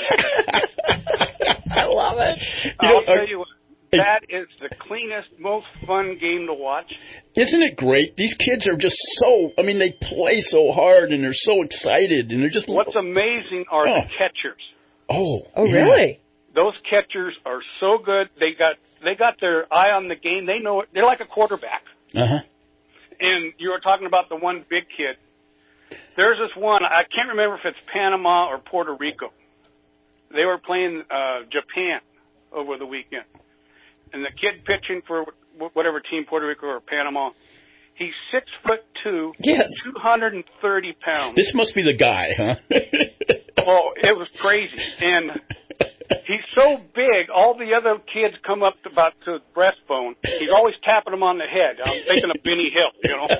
I love it. You I'll know, tell are, you what, that is the cleanest, most fun game to watch. Isn't it great? These kids are just so, I mean, they play so hard and they're so excited and they're just... What's amazing are oh. the catchers. Oh, Oh, yeah. really? Those catchers are so good. They got they got their eye on the game. They know it. They're like a quarterback. Uh-huh. And you were talking about the one big kid. There's this one, I can't remember if it's Panama or Puerto Rico. They were playing uh, Japan over the weekend. And the kid pitching for whatever team, Puerto Rico or Panama, he's six foot two, yes. two hundred thirty pounds. This must be the guy, huh? Oh, it was crazy. And he's so big, all the other kids come up to about to his breastbone. He's always tapping them on the head. I'm thinking of Benny Hill, you know.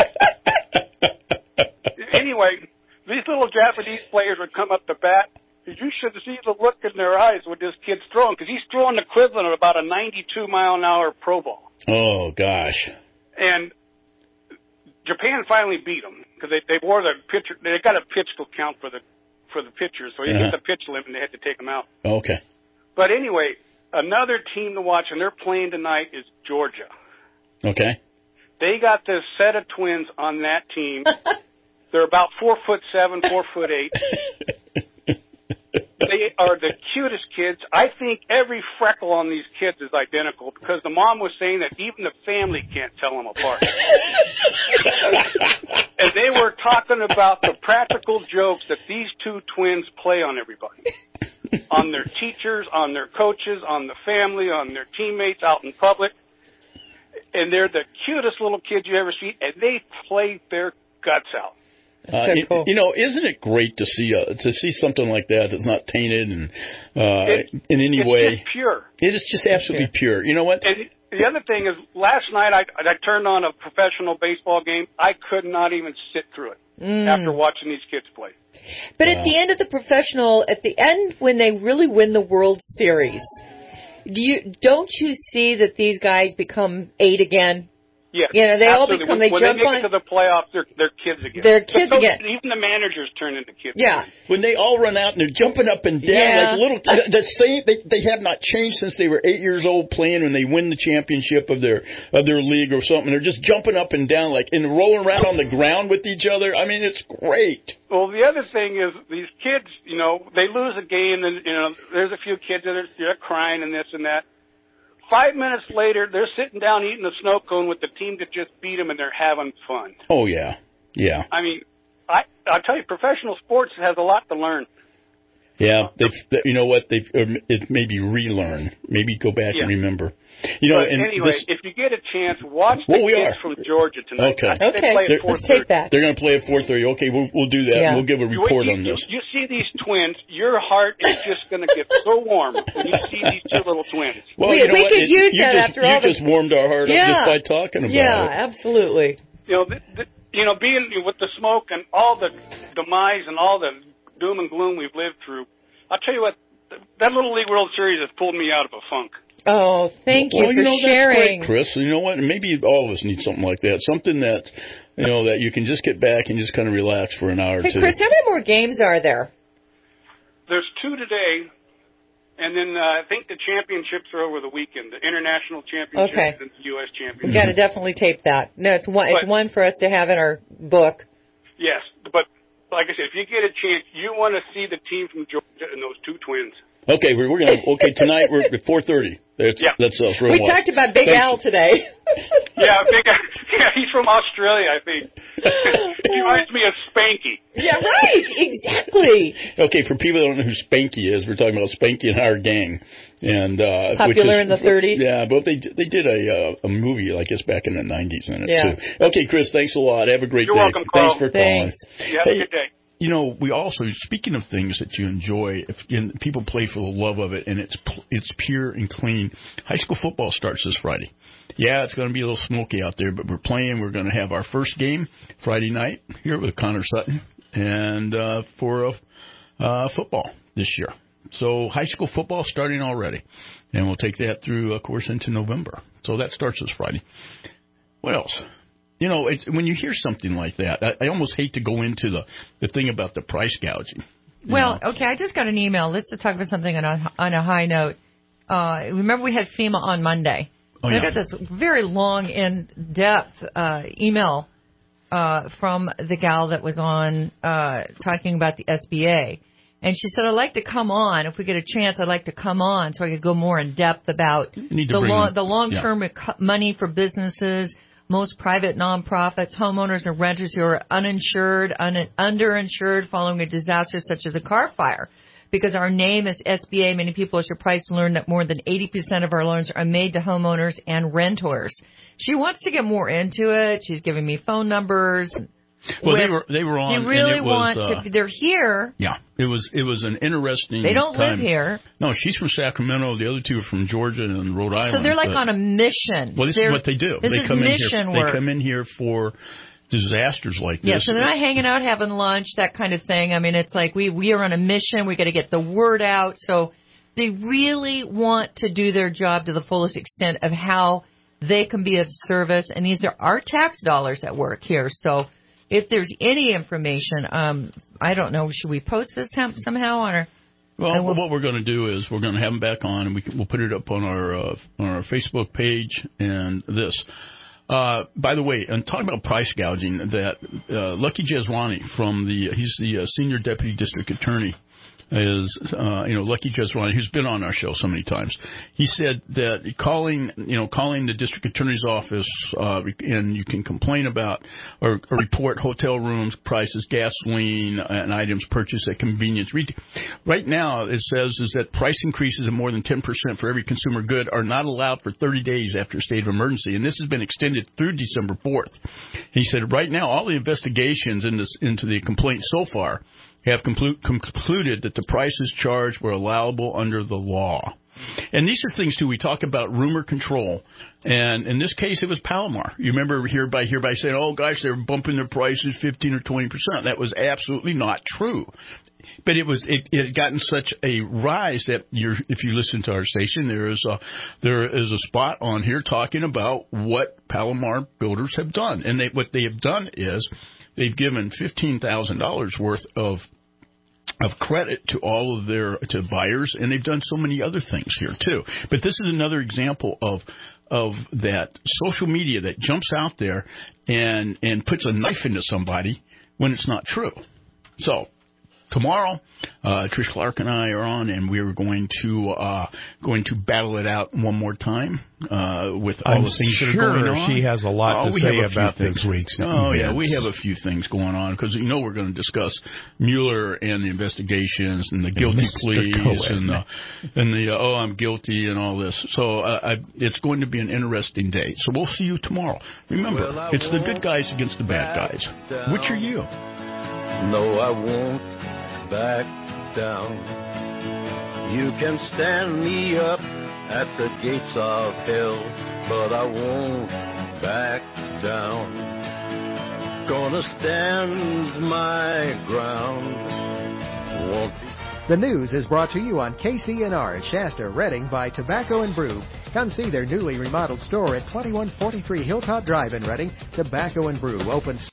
Anyway, these little Japanese players would come up to bat. You should see the look in their eyes with this kid's throwing, because he's throwing the equivalent of about a ninety-two mile an hour pro ball. Oh, gosh. And Japan finally beat them, because they, they wore the pitcher. They got a pitch to count for the for the pitchers, so he Uh-huh. hit the pitch limit and they had to take him out. Okay. But anyway, another team to watch, and they're playing tonight, is Georgia. Okay. They got this set of twins on that team. They're about four foot seven, four foot eight. They are the cutest kids. I think every freckle on these kids is identical, because the mom was saying that even the family can't tell them apart. And they were talking about the practical jokes that these two twins play on everybody. On their teachers, on their coaches, on the family, on their teammates out in public. And they're the cutest little kids you ever see, and they play their guts out. Uh, it, cool. You know, isn't it great to see uh, to see something like that that's not tainted and uh, it, in any it's way? It's just pure. It is just absolutely yeah. pure. You know what? And the other thing is, last night I, I turned on a professional baseball game. I could not even sit through it mm. after watching these kids play. But wow. at the end of the professional, at the end when they really win the World Series, do you don't you see that these guys become eight again? Yes, you know, they all absolutely. become, when, they when jump they on. make it to the playoffs, they're, they're kids again. They're kids so again. Even the managers turn into kids. Yeah. Again. When they all run out and they're jumping up and down Yeah. like little, the same, they, they have not changed since they were eight years old playing when they win the championship of their, of their league or something. They're just jumping up and down like, and rolling around on the ground with each other. I mean, it's great. Well, the other thing is these kids, you know, they lose a game and, you know, there's a few kids that are they're crying and this and that. Five minutes later, they're sitting down eating a snow cone with the team that just beat them, and they're having fun. Oh, yeah. Yeah. I mean, I, I'll tell you, professional sports has a lot to learn. Yeah. They've, they, you know what? They've, um, it maybe relearn. Maybe go back Yeah. and remember. You know, but and anyway, this, if you get a chance, watch the well, we kids are. from Georgia tonight. Okay. I think Okay. They play They're, at four Let's thirty. take that. they're going to play at four thirty. Okay, we'll, we'll do that. Yeah. We'll give a report you, on you, this. You see these twins, your heart is just going to get so warm when you see these two little twins. Well, we you know we what? could It- use you that just, after you all the. just warmed our heart Yeah. up just by talking about yeah, it. absolutely. You know, the, the, you know, being with the smoke and all the demise and all the doom and gloom we've lived through, I'll tell you what, that Little League World Series has pulled me out of a funk. Oh, thank you well, for you know, sharing. That's great, Chris. You know what? Maybe all of us need something like that. Something that, you know, that you can just get back and just kind of relax for an hour or Hey, two. Chris, how many more games are there? There's two today, and then uh, I think the championships are over the weekend, the international championships Okay. and the U S We championships. got to definitely tape that. No, it's one. It's But- one for us to have in our book. Yes, but like I said, if you get a chance, you want to see the team from Georgia and those two twins. Okay, we're, we're gonna. Okay, tonight we're at four thirty. That's Yeah. that's us. We're We watch. talked about Big Thank Al you. today. Yeah, big, yeah, he's from Australia, I think. He reminds me of Spanky. Yeah, right. Exactly. Okay, for people that don't know who Spanky is, we're talking about Spanky and Our Gang, and uh, Popular which is, in the thirties. Yeah, but they they did a uh, a movie, I guess, back in the nineties in it Yeah. too. Okay, Chris, thanks a lot. Have a great You're day. welcome, Carl. Thanks for Thanks. calling. You have Hey, a good day. You know, we also, speaking of things that you enjoy, if and people play for the love of it, and it's it's pure and clean. High school football starts this Friday. Yeah, it's going to be a little smoky out there, but we're playing. We're going to have our first game Friday night here with Connor Sutton, and uh, for uh, football this year. So high school football starting already, and we'll take that through, of course, into November. So that starts this Friday. What else? You know, it's, when you hear something like that, I, I almost hate to go into the, the thing about the price gouging. Well, okay, I just got an email. Let's just talk about something on a, on a high note. Uh, remember we had FEMA on Monday. Oh, and yeah. I got this very long, in-depth uh, email uh, from the gal that was on uh, talking about the S B A. And she said, I'd like to come on. If we get a chance, I'd like to come on so I could go more in depth about need to the, bring long, them- the long-term yeah. reco- money for businesses, most private nonprofits, homeowners and renters who are uninsured, un- underinsured following a disaster such as a car fire. Because our name is S B A, many people are surprised to learn that more than eighty percent of our loans are made to homeowners and renters. She wants to get more into it. She's giving me phone numbers. Well, With- they were they were on. They really and it was, want uh, to. They're here. Yeah, it was it was an interesting. They don't time. live here. No, she's from Sacramento. The other two are from Georgia and Rhode Island. So they're like but- on a mission. Well, this They're- is what they do. This they is come mission in here. work. They come in here for disasters like Yeah, this. so they're not hanging out having lunch, that kind of thing. I mean, it's like we we are on a mission. We got to get the word out. So they really want to do their job to the fullest extent of how they can be of service. And these are our tax dollars at work here. So if there's any information, um, I don't know, should we post this hem- somehow on our? Well, we'll, what we're going to do is we're going to have them back on, and we can, we'll put it up on our uh, on our Facebook page and this. Uh, by the way, and talking about price gouging, that uh, Lucky Jezwani from the he's the uh, senior deputy district attorney. Is uh, you know Lucky Jezwani, who's been on our show so many times. He said that calling you know calling the district attorney's office uh, and you can complain about or, or report hotel rooms prices, gasoline, and items purchased at convenience retail. Right now, it says is that price increases of more than ten percent for every consumer good are not allowed for thirty days after a state of emergency, and this has been extended through December fourth. He said right now all the investigations in this, into the complaint so far have conclu- concluded that the prices charged were allowable under the law. And these are things, too, we talk about rumor control. And in this case, it was Palomar. You remember hereby, hereby saying, oh, gosh, they're bumping their prices fifteen or twenty percent. That was absolutely not true. But it was it, it had gotten such a rise that you're, if you listen to our station, there is a there is a spot on here talking about what Palomar builders have done, and they, what they have done is they've given fifteen thousand dollars worth of of credit to all of their to buyers, and they've done so many other things here too. But this is another example of of that social media that jumps out there and and puts a knife into somebody when it's not true. So. Tomorrow, uh, Trish Clark and I are on, and we are going to uh, going to battle it out one more time uh, with all I'm the things sure that are going on. She has a lot oh, to say about this week's Oh events. yeah, we have a few things going on because you know we're going to discuss Mueller and the investigations and the guilty Mister pleas Cohen. and the and the uh, oh I'm guilty and all this. So uh, I, it's going to be an interesting day. So we'll see you tomorrow. Remember, Well, it's the good guys against the bad guys. down. Which are you? No, I won't back down. You can stand me up at the gates of hell, but I won't back down. Gonna stand my ground. Won't be. The news is brought to you on K C N R Shasta, Redding by Tobacco and Brew. Come see their newly remodeled store at twenty-one forty-three Hilltop Drive in Redding. Tobacco and Brew opens